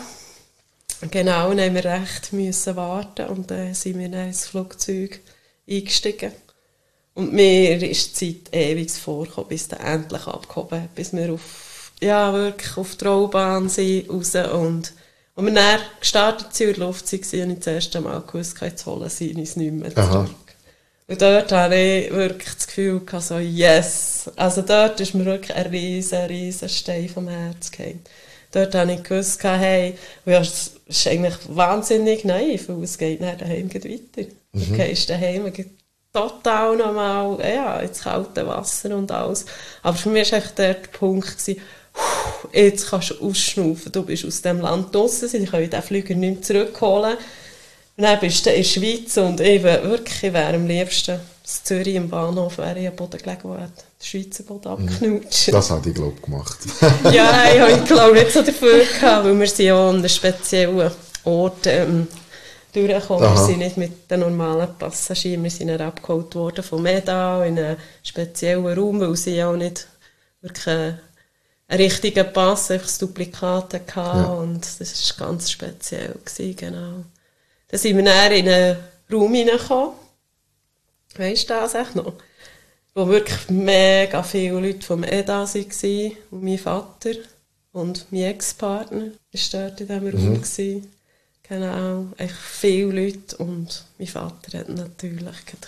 Speaker 2: Genau, dann haben wir recht müssen warten und dann sind wir dann ins Flugzeug eingestiegen. Und mir ist die Zeit ewig vorgekommen, bis der endlich abgehoben hat, bis wir wirklich auf die Rollbahn sind, raus. Und als wir dann gestartet sind, in der Luft waren, habe ich das erste Mal gewusst, jetzt holen sie uns nicht mehr zurück. Und dort hatte ich wirklich das Gefühl, so, yes! Also dort ist mir wirklich ein riesen Stein vom Herz gefallen. Dort habe ich gewusst, hey, es ist eigentlich wahnsinnig naiv, weil es geht dann daheim weiter. Du gehst daheim, total normal, ja, ins kalte Wasser und alles. Aber für mich war echt der Punkt, jetzt kannst du ausschnaufen, du bist aus dem Land draussen, sie können den Flüger nicht mehr zurückholen. Und dann bist du in der Schweiz und ich wäre am liebsten in Zürich im Bahnhof wäre ich am Boden gelegen, wo den Schweizer Boden abknutscht.
Speaker 1: Das habe ich, glaube ich, gemacht.
Speaker 2: Ja, ich habe glaube nicht so dafür gehabt, weil wir sind ja an einem speziellen Ort durchgekommen. Wir sind nicht mit den normalen Passagieren, wir sind dann abgeholt worden von MEDA in einem speziellen Raum, weil sie ja auch nicht wirklich einen richtigen Pass, einfach das Duplikat hatten. Ja. Und das war ganz speziell gewesen, genau. Dann sind wir dann in einen Raum hineingekommen. Weisst du das echt noch? Wo wirklich mega viele Leute vom EDA waren. Und mein Vater und mein Ex-Partner war dort in diesem Raum. Genau, echt viele Leute. Und mein Vater hat natürlich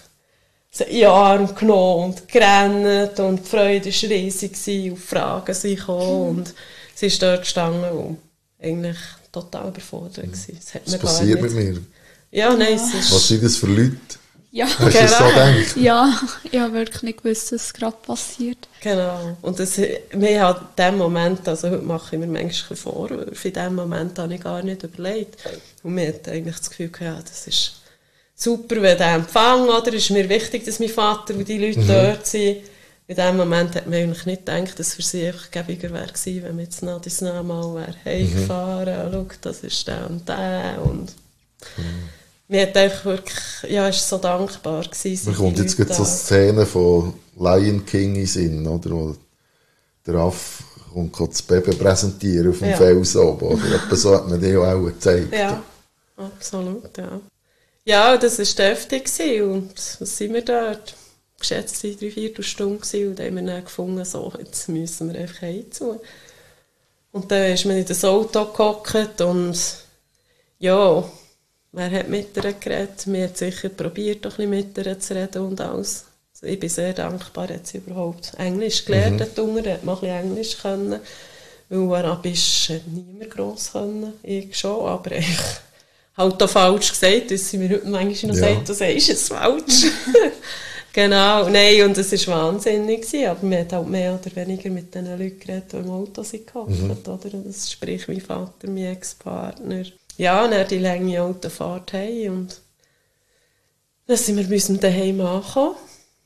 Speaker 2: in den Arm genommen und gerannt. Und die Freude war riesig und Fragen sind gekommen. Und sie ist dort gestanden und eigentlich total überfordert gewesen.
Speaker 1: Das passiert mit mir.
Speaker 2: Ja, nein, es ist...
Speaker 1: Was sind das für Leute?
Speaker 3: Ja,
Speaker 1: hast du das so gedacht?
Speaker 3: Ja, ich habe wirklich nicht gewusst, dass es gerade passiert.
Speaker 2: Genau. Und mir hat in dem Moment, also heute mache ich mir manchmal Vorwürfe, in dem Moment habe ich gar nicht überlegt. Und mir hat eigentlich das Gefühl, ja, das ist super, wenn der Empfang, oder? Es ist mir wichtig, dass mein Vater und die Leute dort sind. In dem Moment hat man eigentlich nicht gedacht, dass es für sie einfach gäbiger wäre gewesen, wenn man jetzt noch das mal wäre heimgefahren, schau, das ist der und der. Und mir hat einfach wirklich, ja, es war so dankbar gewesen.
Speaker 1: Mir kommt jetzt so Szenen von Lion King in Sinn, oder? Wo der Affe kommt das Baby präsentieren auf dem Fels oben, oder? Etwa so hat man die auch gezeigt.
Speaker 2: Ja, absolut, ja. Ja, das war heftig und was sind wir dort? Geschätzt 3-4 Stunden und dann haben wir dann gefunden, so, jetzt müssen wir einfach heimzu. Und dann ist man in das Auto gehockt und ja, wer hat mit ihr geredet? Wir haben sicher probiert, ein bisschen mit ihr zu reden und alles. Also ich bin sehr dankbar, dass sie überhaupt Englisch gelernt hat, hat mal ein bisschen Englisch können, weil Arabisch hat niemand gross können, ich schon, aber ich halt auch falsch gesagt, dass sie mir heute manchmal noch sagt, du sagst es falsch. Genau, nein, und es war wahnsinnig, aber man hat halt mehr oder weniger mit den Leuten geredet, die im Auto sind gehockt, oder? Das sprich mein Vater, mein Ex-Partner. Ja, dann die lange Autofahrt heim und dann sind wir bei unserem Daheim angekommen.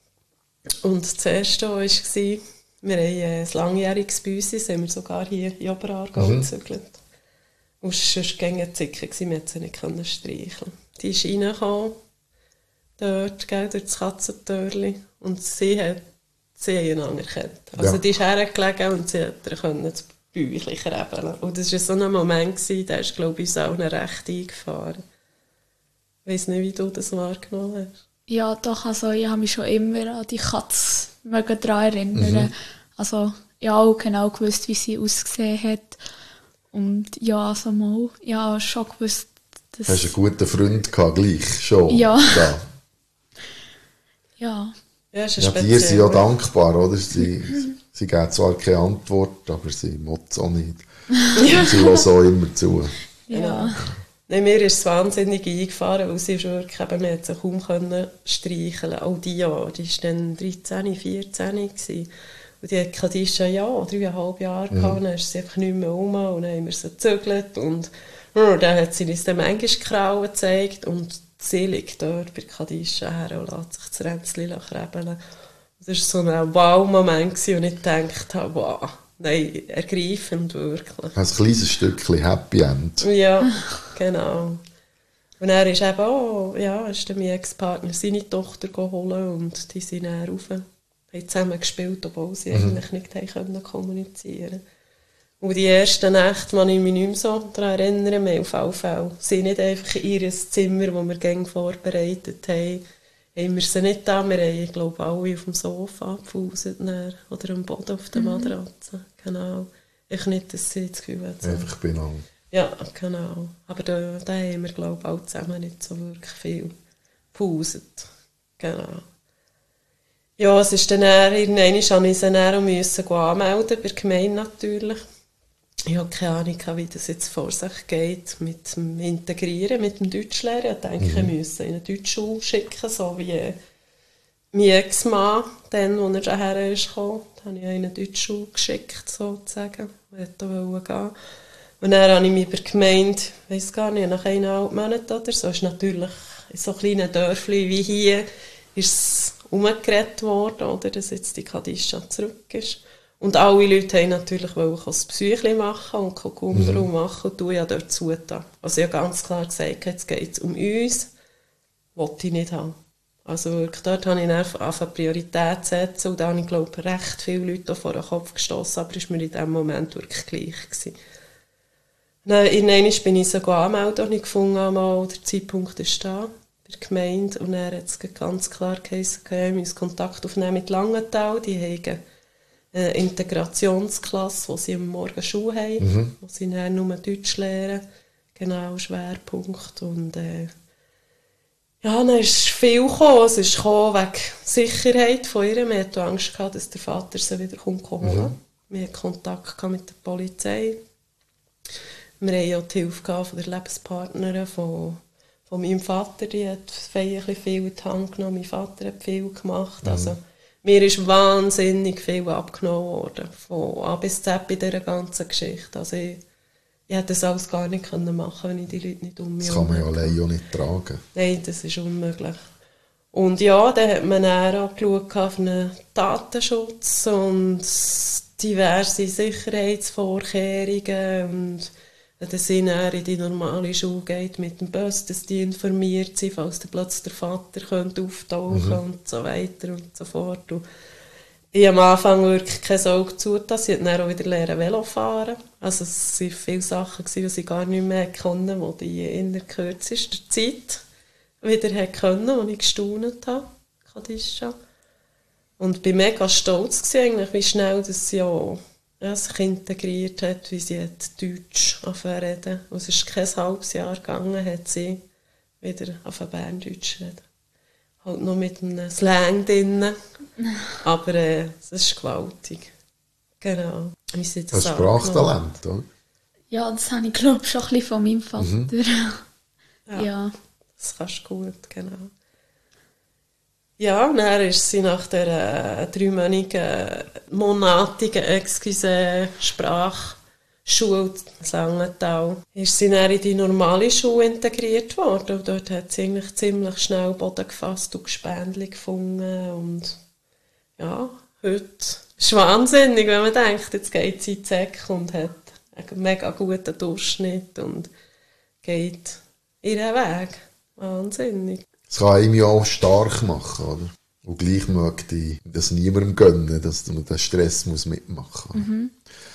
Speaker 2: Und das erste war, wir haben ein langjähriges Büsi, sind wir sogar hier in Oberaargau gezügelt. Und sonst ging es zicken, wir konnten sie nicht streicheln. Die ist reingekommen, dort, durch das Katzentürli. Und sie hat sie haben ihn anerkannt. Also die ist hergelegen und sie konnte das Bäuchchen krebeln. Und das war so ein Moment, der ist, glaube ich, uns allen recht eingefahren. Ich weiss nicht, wie du das wahrgenommen hast.
Speaker 3: Ja, doch, also ich habe mich schon immer an die Katze daran erinnern. Also ich habe auch genau gewusst, wie sie ausgesehen hat. Und ja, also mal, ich habe schon gewusst, dass...
Speaker 1: Hast du einen guten Freund gehabt, gleich schon?
Speaker 3: Ja.
Speaker 1: Da.
Speaker 2: Ja, ist
Speaker 1: Ja, die sind ja dankbar, oder? Sie geben zwar keine Antwort, aber sie mögen es auch nicht. Sie hören auch immer zu.
Speaker 3: Ja.
Speaker 2: Nein, mir ist es wahnsinnig eingefahren, weil sie wirklich eben, man sie kaum streicheln. Auch die Jahre, die war dann 13, 14 gewesen. Und die hat Khadija 3,5 Jahre gehabt, dann ist sie einfach nicht mehr rum und dann haben wir sie gezügelt und dann hat sie uns dann manchmal Krauen gezeigt und sie liegt dort bei Khadija her und lässt sich das Ränzchen krebeln. Das war so ein Wow-Moment, wo ich gedacht habe, wow, nein, ergreifend wirklich.
Speaker 1: Ein kleines Stückchen Happy End.
Speaker 2: Ja, genau. Und er ist eben ist mein Ex-Partner seine Tochter holen und die sind dann rauf. Haben zusammen gespielt, obwohl sie eigentlich nicht kommunizieren konnten. Und die ersten Nächte kann ich mich nicht mehr so daran erinnern, wir auf alle Fälle. Sie sind nicht einfach in ihr Zimmer, das wir gerne vorbereitet haben. Haben wir sie nicht da, wir haben, ich glaube, alle auf dem Sofa gepauset oder am Boden auf der Matratze. Genau. Ich nicht, dass sie das Gefühl hat.
Speaker 1: Einfach benannt.
Speaker 2: Ja, genau. Aber da haben wir, glaube ich, alle zusammen nicht so wirklich viel gepauset. Genau. Ja, es ist dann irgendwann musste ich sie dann anmelden, bei der Gemeinde natürlich. Ich habe keine Ahnung, wie das jetzt vor sich geht mit dem Integrieren, mit dem Deutschlehrer. Ich denke, ich müsse in eine Deutschschule schicken, so wie mein Ex-Mann, dann, als er daher kam. Da habe ich in eine Deutschschule geschickt, sozusagen. Er wollte gehen. Und dann habe ich mich bei der Gemeinde, ich weiss gar nicht, nach 1,5 Monaten oder so, ist natürlich in so kleinen Dörfchen wie hier, ist umgeredet worden, oder, dass jetzt die Khadija zurück ist. Und alle Leute wollten natürlich das Psyche machen und Kuckumbru machen und du ja dort zugetan. Also ich habe ganz klar gesagt, jetzt geht es um uns, wollte ich nicht haben. Also wirklich, dort habe ich angefangen Priorität zu setzen und da habe ich, glaube ich, recht viele Leute vor den Kopf gestossen, aber es war mir in diesem Moment wirklich gleich gewesen. Dann irgendwann bin ich so angemeldet und ich gefunden habe, der Zeitpunkt ist da. Der Gemeinde und er hat es ganz klar geheißen, wir müssen Kontakt aufnehmen mit Langenthal. Die haben eine Integrationsklasse, wo sie am Morgen Schule haben, wo sie dann nur Deutsch lernen. Genau, Schwerpunkt. Und dann ist viel gekommen. Es ist wegen Sicherheit von ihr. Wir hatten Angst gehabt, dass der Vater sie wieder holen. Wir hatten Kontakt mit der Polizei. Wir hatten auch die Hilfe von der Lebenspartnerin von meinem Vater, die hat viel in die Hand genommen. Mein Vater hat viel gemacht. Also, mir ist wahnsinnig viel abgenommen worden. Von A bis Z bei dieser ganzen Geschichte. Also, ich hätte das alles gar nicht machen können, wenn ich die Leute nicht um mich
Speaker 1: herum hatte. Das kann man ja allein auch nicht tragen.
Speaker 2: Nein, das ist unmöglich. Und ja, dann hat man auch geschaut auf einen Datenschutz und diverse Sicherheitsvorkehrungen und dass sie dann in die normale Schule geht mit dem Bus, dass die informiert sind, falls dann plötzlich der Vater auftauchen könnte und so weiter und so fort. Und ich habe am Anfang wirklich kein Auge zugetan. Sie hat dann auch wieder lernen Velo fahren. Also es waren viele Sachen, die sie gar nicht mehr konnten, die die in der kürzester Zeit wieder können, wo ich gestaunt habe. Khadija. Und ich war mega stolz, wie schnell das sich integriert hat, wie sie Deutsch reden. Und es ist kein halbes Jahr gegangen, hat sie wieder Berndeutsch reden. Halt noch mit einem Slang drin. Aber es ist gewaltig. Genau. Wie sie das
Speaker 1: ein Sprachtalent, oder?
Speaker 3: Ja, das habe ich, glaube ich, schon ein bisschen von meinem Vater. Ja.
Speaker 2: Das kannst du gut, genau. Ja, dann ist sie nach der 3-monatigen Sprachschule in Langenthal, ist sie dann in die normale Schule integriert worden. Und dort hat sie eigentlich ziemlich schnell Boden gefasst und Gespendli gefunden. Und ja, heute ist es wahnsinnig, wenn man denkt, jetzt geht sie in die Säcke und hat einen mega guten Durchschnitt und geht ihren Weg. Wahnsinnig.
Speaker 1: Das kann einem ja auch stark machen, oder? Und gleich möchte ich das niemandem gönnen, dass man den Stress mitmachen muss.
Speaker 3: Mhm.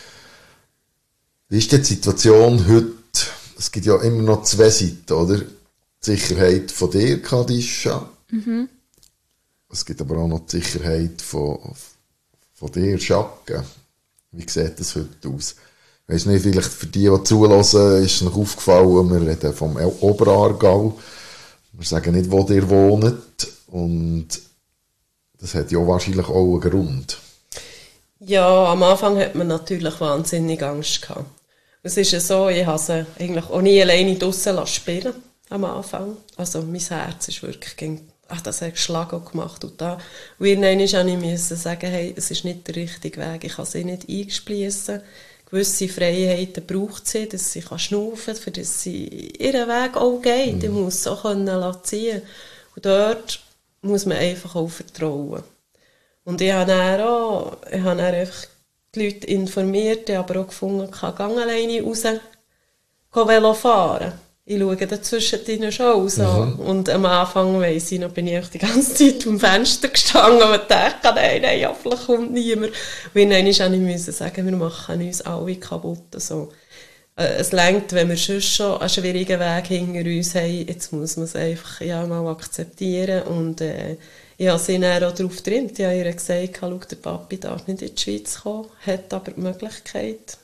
Speaker 1: Wie ist die Situation heute? Es gibt ja immer noch zwei Seiten, oder? Die Sicherheit von dir, Khadija.
Speaker 3: Mhm.
Speaker 1: Es gibt aber auch noch die Sicherheit von dir, Jacques. Wie sieht das heute aus? Ich weiss nicht, vielleicht für die zulassen, ist es noch aufgefallen, wir reden vom Oberaargau. Wir sagen nicht, wo ihr wohnt. Und das hat ja wahrscheinlich auch einen Grund.
Speaker 2: Ja, am Anfang hat man natürlich wahnsinnig Angst gehabt. Es ist ja so, ich habe sie eigentlich auch nie alleine draussen spielen am Anfang. Also mein Herz ist wirklich das hat geschlagen gemacht und da. Und irgendwann musste ich sagen, hey, es ist nicht der richtige Weg, ich kann sie nicht eingespliessen. Gewisse Freiheiten braucht sie, dass sie schnaufen kann, für dass sie ihren Weg auch geht. Ich muss es auch ziehen. Und dort muss man einfach auch vertrauen. Und ich habe dann einfach die Leute informiert, aber auch gefunden, ich kann alleine raus, Velo fahren. Ich schaue dazwischen schon raus. Und am Anfang weiss ich noch, bin ich die ganze Zeit am Fenster gestanden und dachte, nein, hoffentlich kommt niemand. Und dann musste ich sagen, wir machen uns alle kaputt. So. Es reicht, wenn wir schon einen schwierigen Weg hinter uns haben, jetzt muss man es einfach mal akzeptieren. Und ich habe sie dann auch darauf getrimmt. Ich habe ihr gesagt, schau, der Papi darf nicht in die Schweiz kommen, hat aber die Möglichkeit.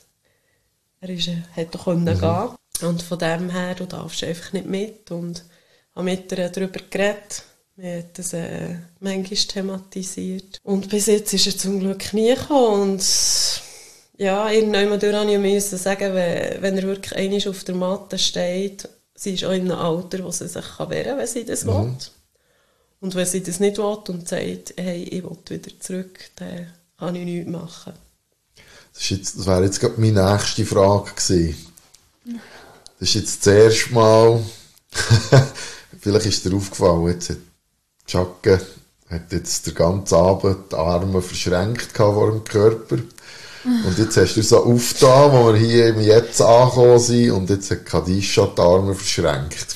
Speaker 2: Hätte doch gehen. Und von dem her, du darfst einfach nicht mit. Und habe mit ihr darüber geredet. Wir haben das manchmal thematisiert. Und bis jetzt ist er zum Glück nie gekommen. Und ja, irgendwann musste ich sagen, wenn er wirklich einmal auf der Matte steht, sie ist auch in einem Alter, wo sie sich wehren kann, wenn sie das will. Und wenn sie das nicht will und sagt, hey, ich will wieder zurück, dann kann ich nichts machen.
Speaker 1: Das wäre jetzt gerade meine nächste Frage gewesen. Das ist jetzt das erste Mal, vielleicht ist dir aufgefallen, jetzt hat Jacques jetzt den ganzen Abend die Arme verschränkt vor dem Körper. Und jetzt hast du so aufgetan, wo wir hier im Jetzt angekommen sind, und jetzt hat Khadija die Arme verschränkt.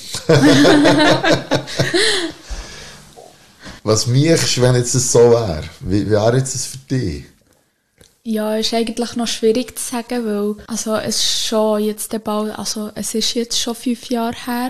Speaker 1: Was mischst du, wenn jetzt das so wäre? Wie wäre jetzt das für dich?
Speaker 3: Ja, ist eigentlich noch schwierig zu sagen, weil es ist schon jetzt es ist jetzt schon 5 Jahre her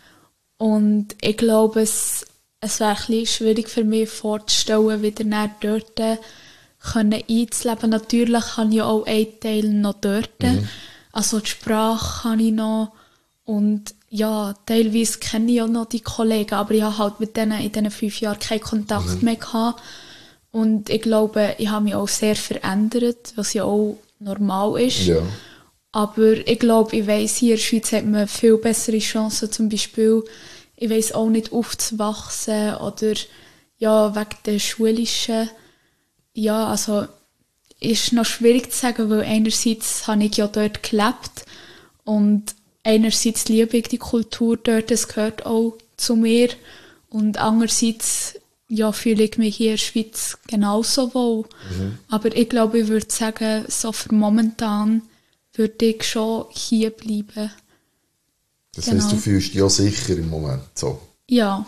Speaker 3: und ich glaube, es wäre ein bisschen schwierig für mich vorzustellen, wieder dort einzuleben. Natürlich habe ich auch einen Teil noch dort, also die Sprache habe ich noch und ja, teilweise kenne ich auch noch die Kollegen, aber ich habe halt mit denen in diesen 5 Jahren keinen Kontakt mehr gehabt. Und ich glaube, ich habe mich auch sehr verändert, was ja auch normal ist.
Speaker 1: Ja.
Speaker 3: Aber ich glaube, ich weiss, hier in der Schweiz hat man viel bessere Chancen, zum Beispiel, ich weiss auch nicht aufzuwachsen oder ja, wegen der schulischen. Ja, also ist noch schwierig zu sagen, weil einerseits habe ich ja dort gelebt und einerseits liebe ich die Kultur dort, es gehört auch zu mir und andererseits ja, fühle ich mich hier in der Schweiz genauso wohl. Aber ich glaube, ich würde sagen, so für momentan würde ich schon hier bleiben.
Speaker 1: Das heisst, du fühlst dich ja sicher im Moment so?
Speaker 3: Ja,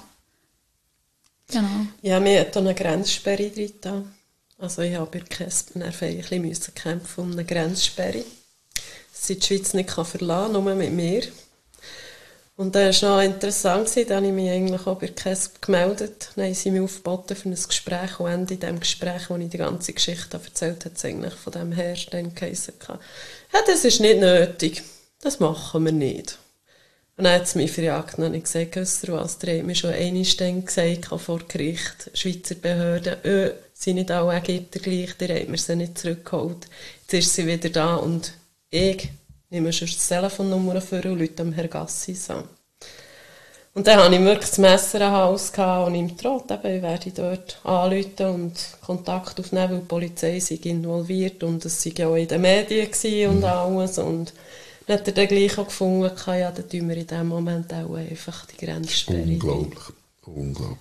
Speaker 3: genau.
Speaker 2: Ja, mir hat auch eine Grenzsperre drin. Also ich habe bei KESB ein bisschen kämpfen um eine Grenzsperre. Dass sie die Schweiz nicht verlassen kann, nur mit mir. Und das war noch interessant, da habe ich mich eigentlich auch bei KESB gemeldet. Dann haben sie mich aufgeboten für ein Gespräch. Und Ende in dem Gespräch, wo ich die ganze Geschichte erzählt habe, hat es eigentlich von dem Hersteller geheißen, ja, das ist nicht nötig. Das machen wir nicht. Und dann hat es mich verjagt. Dann habe ich gesagt, wisst ihr was, der hat mir schon einmal gesagt vor Gericht, Schweizer Behörden, sind nicht alle Ägypter gleich, der hat mir sie nicht zurückgeholt. Jetzt ist sie wieder da und ich nehme schon die Telefonnummer vor und rufe am Herrn Gassis an. Und dann hatte ich wirklich das Messer am Hals und ihm droht, ich werde dort anrufen und Kontakt aufnehmen, weil die Polizei sich involviert und es war ja auch in den Medien und alles. Und dann hat er dann gleich auch gefunden, ja, dann tun wir in diesem Moment auch einfach die Grenzsperre.
Speaker 1: Unglaublich. Unglaublich.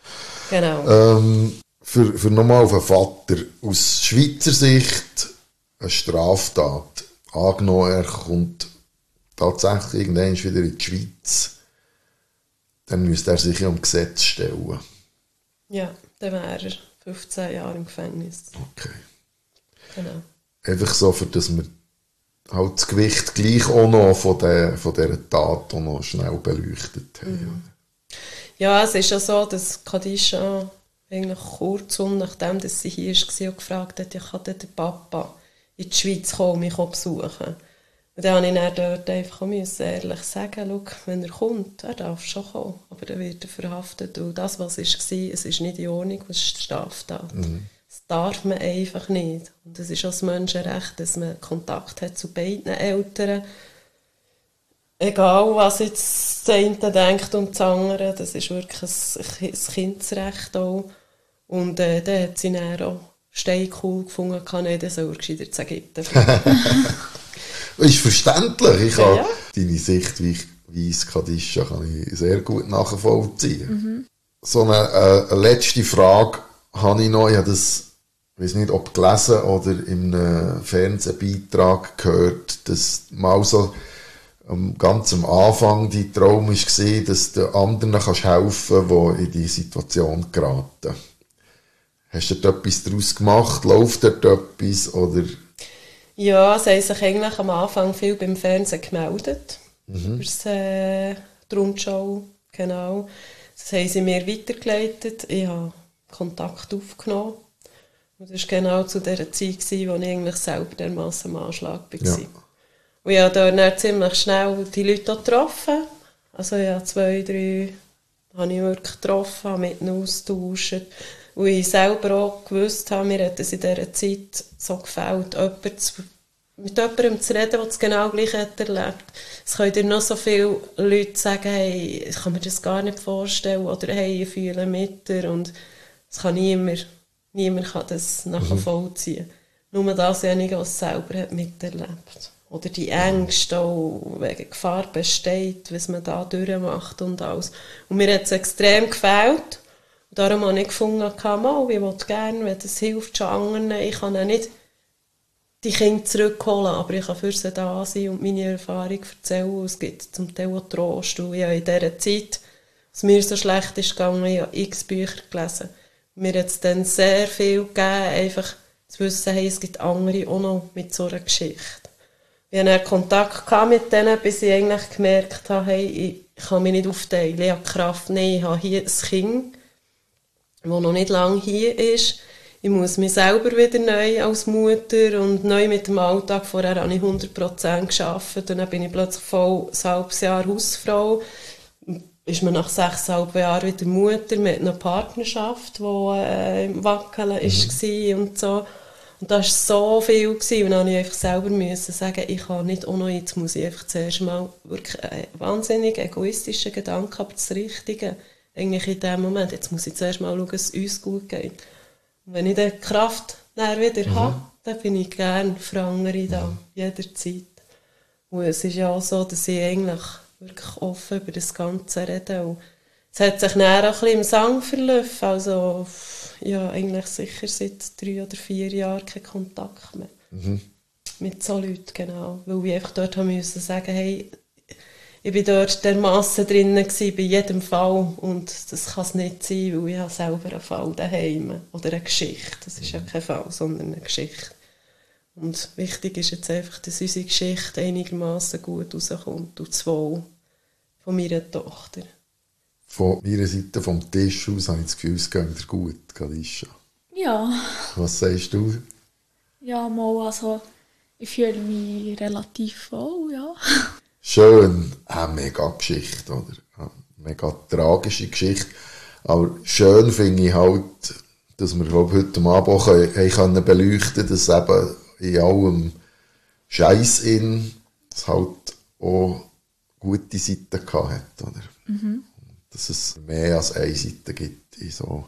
Speaker 2: Genau.
Speaker 1: Für nochmal auf den Vater. Aus Schweizer Sicht eine Straftat. Angenommen, er kommt tatsächlich irgendwann wieder in die Schweiz, dann müsste er sich ja am Gesetz stellen.
Speaker 2: Ja, dann wäre er 15 Jahre im Gefängnis.
Speaker 1: Okay.
Speaker 2: Genau.
Speaker 1: Einfach so, für dass wir halt das Gewicht gleich auch noch von dieser Tat auch noch schnell beleuchtet haben.
Speaker 2: Ja, es ist ja so, dass Khadija eigentlich kurz nachdem dass sie hier war und gefragt hat, ja, kann der Papa in die Schweiz kommen, mich besuchen. Und dann musste ich dann dort einfach ehrlich sagen, schau, wenn er kommt, er darf schon kommen, aber dann wird er verhaftet. Und das, was war, es ist nicht in Ordnung, es ist Straftat. Das darf man einfach nicht. Und es ist auch das Menschenrecht, dass man Kontakt hat zu beiden Eltern. Egal, was jetzt das eine denkt und das andere, das ist wirklich ein Kindesrecht auch. Und dann hat sie dann auch steincool gefunden, dann soll er gescheiter zu Ägypten fliegen.
Speaker 1: Ist verständlich. Ich kann
Speaker 2: Ja.
Speaker 1: deine Sichtweise, Khadija, kann ich sehr gut nachvollziehen. So eine letzte Frage habe ich noch. Ich habe das, ich weiß nicht, ob gelesen oder in einem Fernsehbeitrag gehört, dass mal so ganz am Anfang dein Traum war, dass du anderen kannst helfen kannst, die in diese Situation geraten. Hast du dort etwas daraus gemacht? Läuft dort etwas? Oder?
Speaker 2: Ja, sie haben sich eigentlich am Anfang viel beim Fernsehen gemeldet. Über die Rundschau, genau. Das haben sie mir weitergeleitet. Ich habe Kontakt aufgenommen. Und das war genau zu der Zeit, wo ich eigentlich selber dermassen am Anschlag war.
Speaker 1: Ja.
Speaker 2: Und ich habe dann ziemlich schnell die Leute auch getroffen. Also ja, 2, 3 habe ich wirklich getroffen, habe mit ihnen austauscht. Und ich selber auch gewusst habe, mir hat es in dieser Zeit so gefällt, mit jemandem zu reden, der das genau gleich hat erlebt. Es können dir noch so viele Leute sagen, hey, ich kann mir das gar nicht vorstellen, oder hey, ich fühle mit dir. Und es kann niemand kann das nachvollziehen. Nur dasjenige, was selber hat miterlebt. Oder die Ängste auch wegen Gefahr besteht, was man da durchmacht und alles. Und mir hat es extrem gefällt. Und darum habe ich gefunden, ich will gerne, wenn das hilft schon anderen. Ich kann auch nicht die Kinder zurückholen, aber ich kann für sie da sein und meine Erfahrung erzählen. Es gibt zum Teil auch Trost. Und ich habe in dieser Zeit, als mir so schlecht ist gegangen, ich habe x Bücher gelesen. Mir hat es dann sehr viel gegeben, einfach zu wissen, hey, es gibt andere auch noch mit so einer Geschichte. Ich hatte dann Kontakt mit denen, bis ich eigentlich gemerkt habe, hey, ich kann mich nicht aufteilen, ich habe Kraft, nein, ich habe hier ein Kind, das noch nicht lange hier ist. Ich muss mich selber wieder neu als Mutter und neu mit dem Alltag. Vorher habe ich 100% gearbeitet und dann bin ich plötzlich voll ein halbes Jahr Hausfrau. Ist man nach 6,5 Jahren wieder Mutter mit einer Partnerschaft, die im Wackeln war und so. Und das war so viel. Und dann musste ich einfach selber sagen, ich kann nicht auch noch, jetzt muss ich einfach zuerst mal wirklich einen wahnsinnig egoistischen Gedanken, aber das Richtige eigentlich in dem Moment. Jetzt muss ich zuerst mal schauen, dass es uns gut geht. Und wenn ich die Kraft dann wieder habe, dann bin ich gerne für andere da, jederzeit. Und es ist ja auch so, dass ich eigentlich wirklich offen über das Ganze rede. Und es hat sich dann auch ein bisschen im Sang verlaufen. Also, ja, eigentlich sicher seit 3 oder 4 Jahren keinen Kontakt mehr. Mit so Leuten, genau. Weil ich einfach dort musste sagen, hey, ich war dort dermassen drinnen bei jedem Fall. Und das kann es nicht sein, weil ich habe selber einen Fall daheim. Oder eine Geschichte. Das ist ja kein Fall, sondern eine Geschichte. Und wichtig ist jetzt einfach, dass unsere Geschichte einigermaßen gut rauskommt. Und das Wohl von meiner Tochter.
Speaker 1: Von meiner Seite vom Tisch aus habe ich das Gefühl, es geht dir gut, Khadija.
Speaker 3: Ja.
Speaker 1: Was sagst du?
Speaker 3: Ja, mal, also ich fühle mich relativ wohl, ja.
Speaker 1: Schön, eine mega Geschichte, oder? Eine mega tragische Geschichte. Aber schön finde ich halt, dass wir heute Abend auch können beleuchten können, dass eben in allem Scheiß es halt auch gute Seiten gehabt hat, oder? Dass es mehr als eine Seite gibt in so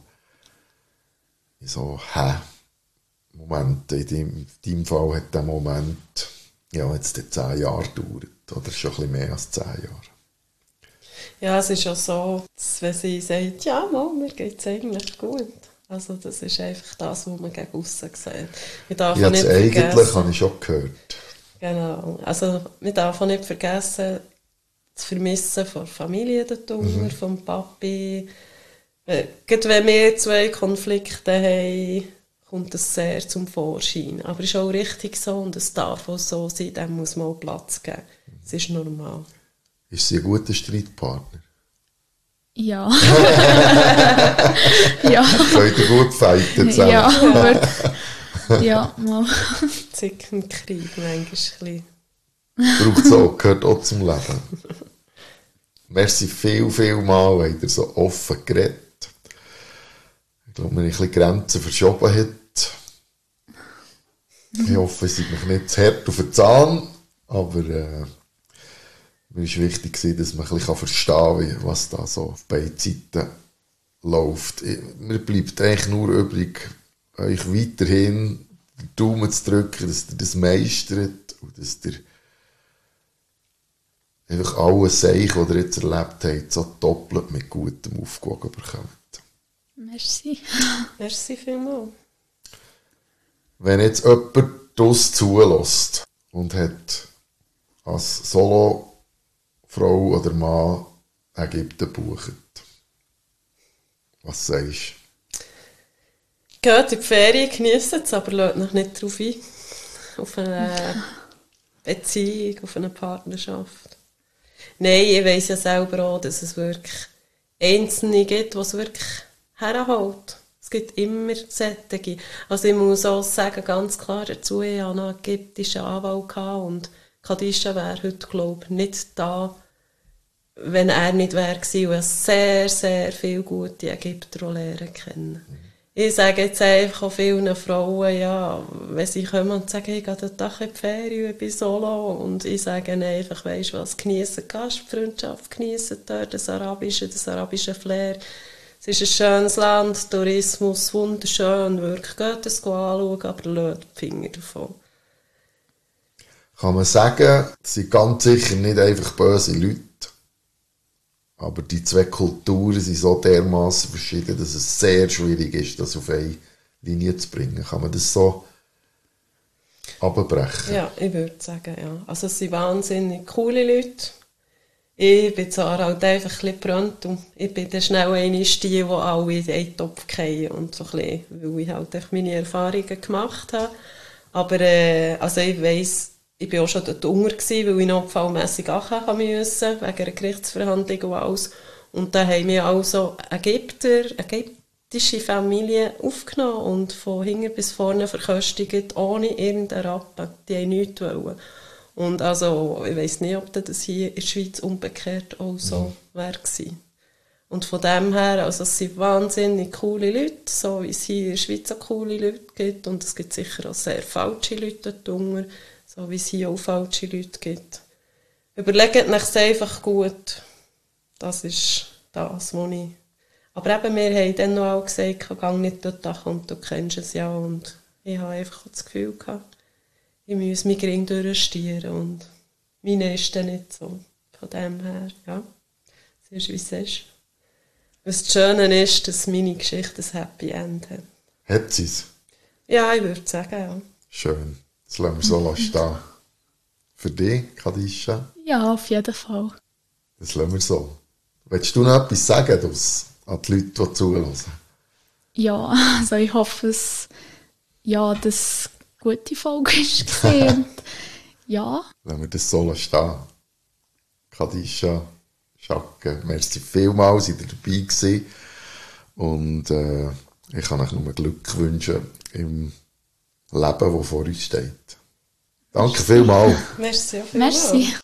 Speaker 1: Momente. In deinem Fall hat der Moment jetzt 10 Jahre gedauert, oder schon ein bisschen mehr als 10 Jahre.
Speaker 2: Ja, es ist auch so, dass wenn sie sagt, ja, Mann, mir geht es eigentlich gut. Also das ist einfach das, was man gegen aussen sieht.
Speaker 1: Eigentlich habe ich schon gehört.
Speaker 2: Genau. Also man darf auch nicht vergessen, das Vermissen von der Familie dort unten, vom Papi, Gerade wenn wir 2 Konflikte haben, kommt das sehr zum Vorschein. Aber es ist auch richtig so und es darf auch so sein, dem muss man auch Platz geben. Es ist normal.
Speaker 1: Ist sie ein guter Streitpartner?
Speaker 3: Ja. Ja.
Speaker 1: Könnt ihr gut fighten zusammen?
Speaker 3: Ja, wirklich. Ja, mal.
Speaker 2: Zickenkrieg, manchmal ein bisschen.
Speaker 1: Braucht es auch, gehört auch zum Leben. Merci viel Mal, habt ihr so offen geredet. Ich glaube, wir haben ein bisschen Grenzen verschoben heute. Ich hoffe, es ist mich nicht zu hart auf den Zahn, aber mir war wichtig, dass man ein bisschen verstehen kann, was da so auf beiden Seiten läuft. Mir bleibt eigentlich nur übrig, euch weiterhin den Daumen zu drücken, dass ihr das meistert und dass ihr einfach alles Seich, was ihr jetzt erlebt habt, so doppelt mit Gutem aufgewogen bekommt.
Speaker 3: Merci.
Speaker 2: Merci vielmals.
Speaker 1: Wenn jetzt jemand das zulässt und hat als Solo-Frau oder Mann Ägypten gebucht, was sagst du?
Speaker 2: Geht in die Ferien, genießt es, aber lasst euch nicht darauf ein. Auf eine Beziehung, auf eine Partnerschaft. Nein, ich weiss ja selber auch, dass es wirklich Einzelne gibt, die es wirklich herholt. Es gibt immer solche. Also ich muss auch sagen, ganz klar dazu, ich hatte noch einen ägyptischen Anwalt und Khadija wäre heute, glaube ich, nicht da, wenn er nicht wäre gewesen. Und ich sehr, sehr viele gute Ägypter lernen kennen. Ich sage jetzt einfach auch vielen Frauen, ja, wenn sie kommen und sagen, ich gehe dort in die Ferien, ich bin solo. Und ich sage ihnen einfach, weisst du was, geniessen Gastfreundschaft, geniessen dort das arabische Flair. Es ist ein schönes Land, Tourismus, wunderschön, wirklich, geht es anschauen, aber lasst die Finger davon.
Speaker 1: Kann man sagen, es sind ganz sicher nicht einfach böse Leute, aber die 2 Kulturen sind so dermaßen verschieden, dass es sehr schwierig ist, das auf eine Linie zu bringen. Kann man das so abbrechen?
Speaker 2: Ja, ich würde sagen, ja. Also es sind wahnsinnig coole Leute. Ich bin zwar halt einfach ein bisschen gebrannt und ich bin dann schnell eine die alle in den Topf fallen und so ein bisschen, weil ich halt echt meine Erfahrungen gemacht habe. Aber also ich weiss, ich war auch schon dort unter, weil ich notfallmässig ankommen musste, wegen einer Gerichtsverhandlung und alles. Und dann haben wir also ägyptische Familien aufgenommen und von hinten bis vorne verköstigt, ohne irgendeinen Rappen. Die haben nichts wollen. Und also, ich weiss nicht, ob das hier in der Schweiz umgekehrt auch so wäre gewesen. Und von dem her, also es sind wahnsinnig coole Leute, so wie es hier in der Schweiz auch coole Leute gibt. Und es gibt sicher auch sehr falsche Leute darunter, so wie es hier auch falsche Leute gibt. Überlegt euch einfach gut. Das ist das, was ich... Aber eben, wir haben dann noch auch gesagt, geh nicht dort hin und du kennst es ja. Und ich habe einfach das Gefühl gehabt, ich muss mich gering durchstieren und meine ist dann nicht so. Von dem her, ja, es ist, wie es ist. Was das Schöne ist, dass meine Geschichte ein Happy End hat.
Speaker 1: Hat sie es?
Speaker 2: Ja, ich würde sagen, ja.
Speaker 1: Schön. Das lassen wir so stehen. Für dich, Khadija?
Speaker 3: Ja, auf jeden Fall.
Speaker 1: Das lassen wir so. Willst du noch etwas sagen an die Leute, die zuhören?
Speaker 3: Ja, also ich hoffe, dass das eine gute Folge war. Ja.
Speaker 1: Lassen wir das so stehen. Khadija, Schacke, merci vielmals, seid ihr dabei gewesen. Und ich kann euch nur Glück wünschen im Leben, das vor uns steht. Danke vielmals.
Speaker 2: Merci.